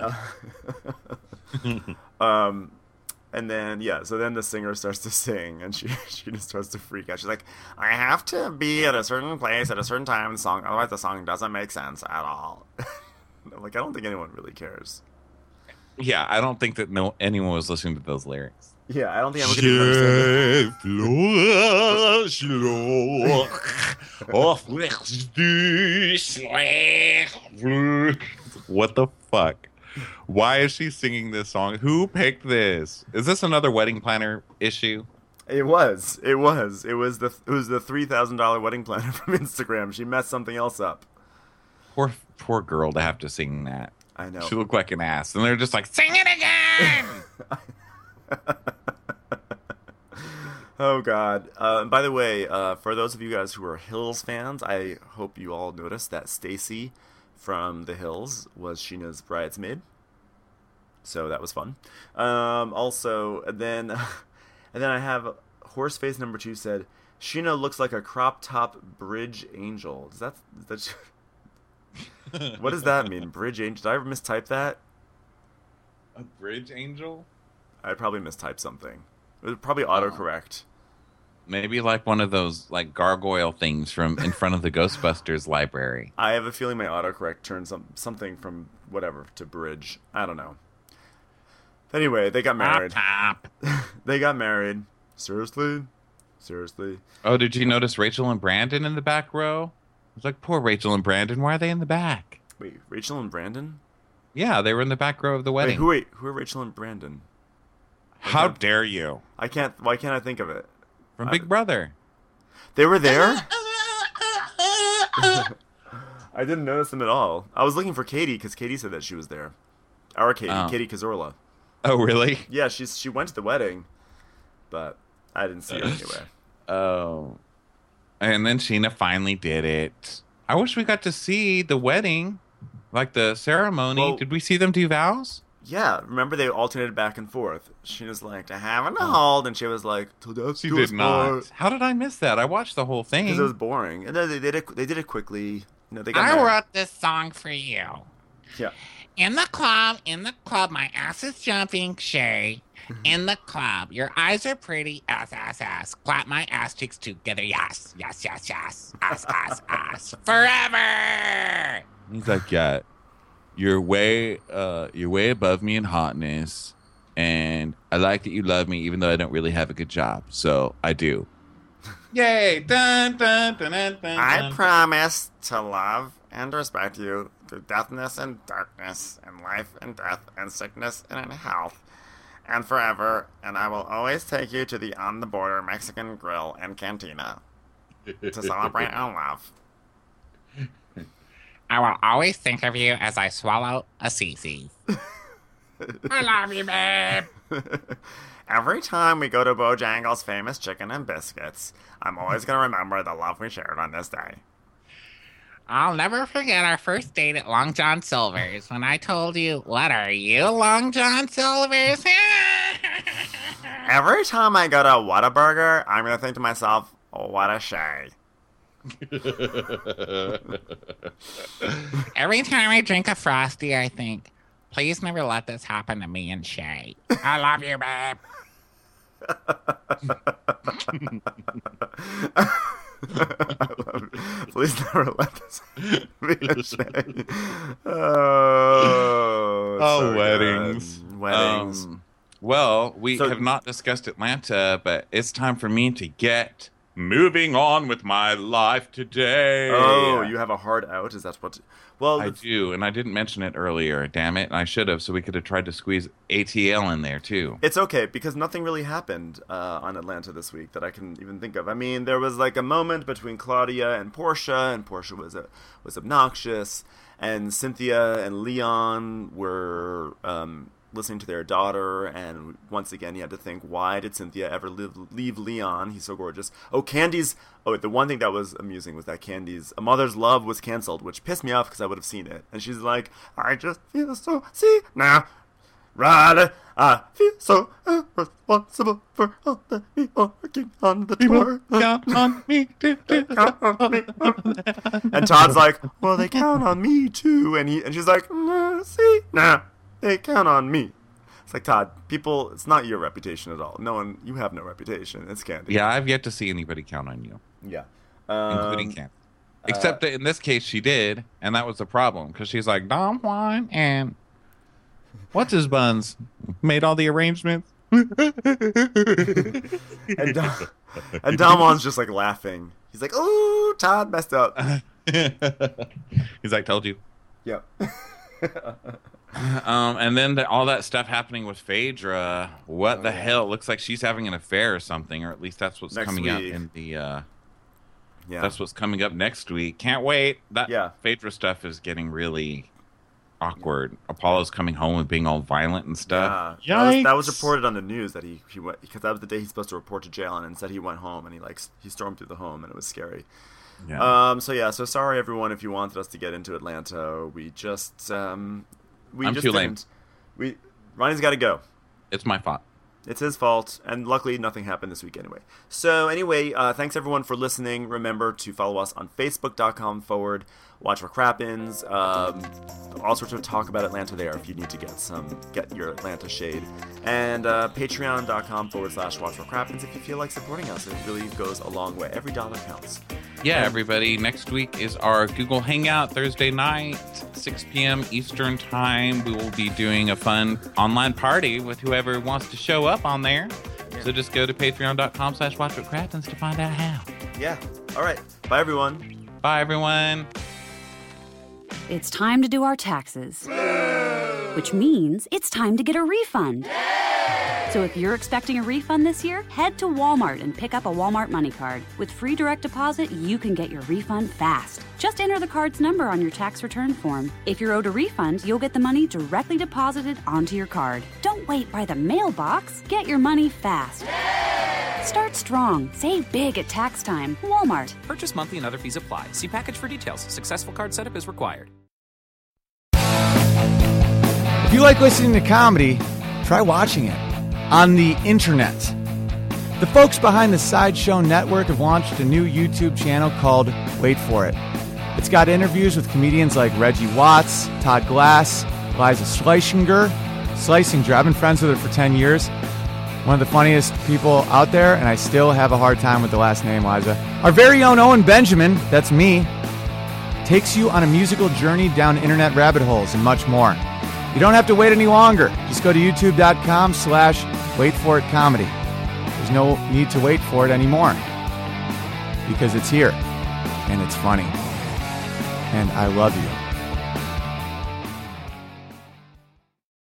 and then, so then the singer starts to sing, and she just starts to freak out. She's like, I have to be at a certain place at a certain time in the song, otherwise the song doesn't make sense at all. I'm like, I don't think anyone really cares. Yeah, I don't think that anyone was listening to those lyrics. Yeah, I don't think anyone could understand. What the fuck? Why is she singing this song? Who picked this? Is this another wedding planner issue? It was the $3,000 wedding planner from Instagram. She messed something else up. Poor girl to have to sing that. I know. She looked like an ass, and they're just like, sing it again. Oh God! By the way, for those of you guys who are Hills fans, I hope you all noticed that Stacy from The Hills was Sheena's bridesmaid, so that was fun. Also, and then I have Horseface number 2 said Sheena looks like a crop top bridge angel. Does that what does that mean? Bridge angel? Did I ever mistype that? A bridge angel? I probably mistyped something. It was probably autocorrect. Maybe like one of those like gargoyle things from in front of the Ghostbusters library. I have a feeling my autocorrect turned something from whatever to bridge. I don't know. Anyway, they got married. They got married. Seriously? Oh, did you notice Rachel and Brandon in the back row? I was like, poor Rachel and Brandon. Why are they in the back? Wait, Rachel and Brandon? Yeah, they were in the back row of the wedding. Wait, who are Rachel and Brandon? How dare you? Why can't I think of it? From Big Brother. They were there? I didn't notice them at all. I was looking for Katie because Katie said that she was there. Our Katie, Katie Cazorla. Oh, really? Yeah, she went to the wedding, but I didn't see her anywhere. Oh. And then Sheena finally did it. I wish we got to see the wedding, like the ceremony. Well, did we see them do vows? Yeah, remember they alternated back and forth. She was like, to have and to hold, and she was like, to death she did not. How did I miss that? I watched the whole thing. Because it was boring. And then they did it quickly. You know, they got I married. wrote this song for you. Yeah. In the club, my ass is jumping, Shay. In the club, your eyes are pretty, ass. Clap my ass cheeks together, yes. Ass. Forever! He's like, yeah. You're way above me in hotness, and I like that you love me, even though I don't really have a good job. So I do. Yay! Dun, dun, dun, dun, dun, I promise to love and respect you through deafness and darkness, and life and death, and sickness and health, and forever. And I will always take you to the On the Border Mexican Grill and Cantina to celebrate our love. I will always think of you as I swallow a CC. I love you, babe. Every time we go to Bojangles' famous chicken and biscuits, I'm always going to remember the love we shared on this day. I'll never forget our first date at Long John Silver's when I told you, what are you, Long John Silver's? Every time I go to Whataburger, I'm going to think to myself, oh, what a Shay. Every time I drink a Frosty, I think, Please never let this happen to me and Shay. I love you, babe. Please never let this be a Shay. Oh, weddings. Weddings. Well, we have not discussed Atlanta, but it's time for me to get moving on with my life today. Oh, you have a hard out? Is that what... Well, I do, and I didn't mention it earlier. Damn it, I should have, so we could have tried to squeeze ATL in there, too. It's okay, because nothing really happened on Atlanta this week that I can even think of. I mean, there was like a moment between Claudia and Portia was obnoxious, and Cynthia and Leon were... listening to their daughter, and once again you had to think, why did Cynthia ever leave Leon? He's so gorgeous. The one thing that was amusing was that Candy's A Mother's Love was canceled, which pissed me off because I would have seen it. And she's like, I just feel so, see now, right, I feel so responsible for all that we are working on the tour. Count on me to count on me. And Todd's like, well, they count on me too. And she's like, no, see now. They count on me. It's like, Todd, people, it's not your reputation at all. You have no reputation. It's Candy. Yeah, I've yet to see anybody count on you. Yeah. Including Candy. Except that in this case she did, and that was the problem. Because she's like, Dom Juan and what's his buns made all the arrangements. and Dom Juan's just like laughing. He's like, oh, Todd messed up. He's like, told you. Yep. And then all that stuff happening with Phaedra. What the hell? It looks like she's having an affair or something, or at least that's what's coming out in the. That's what's coming up next week. Can't wait. Phaedra stuff is getting really awkward. Apollo's coming home and being all violent and stuff. Yeah, that was reported on the news that he went, because that was the day he's supposed to report to jail, and instead he went home and he stormed through the home, and it was scary. Yeah. So sorry everyone if you wanted us to get into Atlanta. We just I'm too lame. Ronnie's got to go. It's my fault. It's his fault, and luckily nothing happened this week anyway. So anyway, thanks everyone for listening. Remember to follow us on Facebook.com/Watch What Crappens. All sorts of talk about Atlanta there if you need to get your Atlanta shade. And Patreon.com/Watch What Crappens if you feel like supporting us. It really goes a long way. Every dollar counts. Yeah, everybody. Next week is our Google Hangout Thursday night, 6 p.m. Eastern Time. We will be doing a fun online party with whoever wants to show up on there. Yeah. So just go to patreon.com/Watch What Crappens to find out how. Yeah. All right. Bye, everyone. Bye, everyone. It's time to do our taxes, which means it's time to get a refund. So if you're expecting a refund this year, head to Walmart and pick up a Walmart Money Card. With free direct deposit, you can get your refund fast. Just enter the card's number on your tax return form. If you're owed a refund, you'll get the money directly deposited onto your card. Don't wait by the mailbox. Get your money fast. Start strong. Save big at tax time. Walmart. Purchase monthly and other fees apply. See package for details. Successful card setup is required. If you like listening to comedy, try watching it on the internet. The folks behind the Sideshow Network have launched a new YouTube channel called Wait For It. It's got interviews with comedians like Reggie Watts, Todd Glass, Liza Schlesinger. I've been friends with her for 10 years. One of the funniest people out there, and I still have a hard time with the last name, Liza. Our very own Owen Benjamin, that's me, takes you on a musical journey down internet rabbit holes and much more. You don't have to wait any longer. Just go to youtube.com/waitforitcomedy. There's no need to wait for it anymore because it's here and it's funny. And I love you.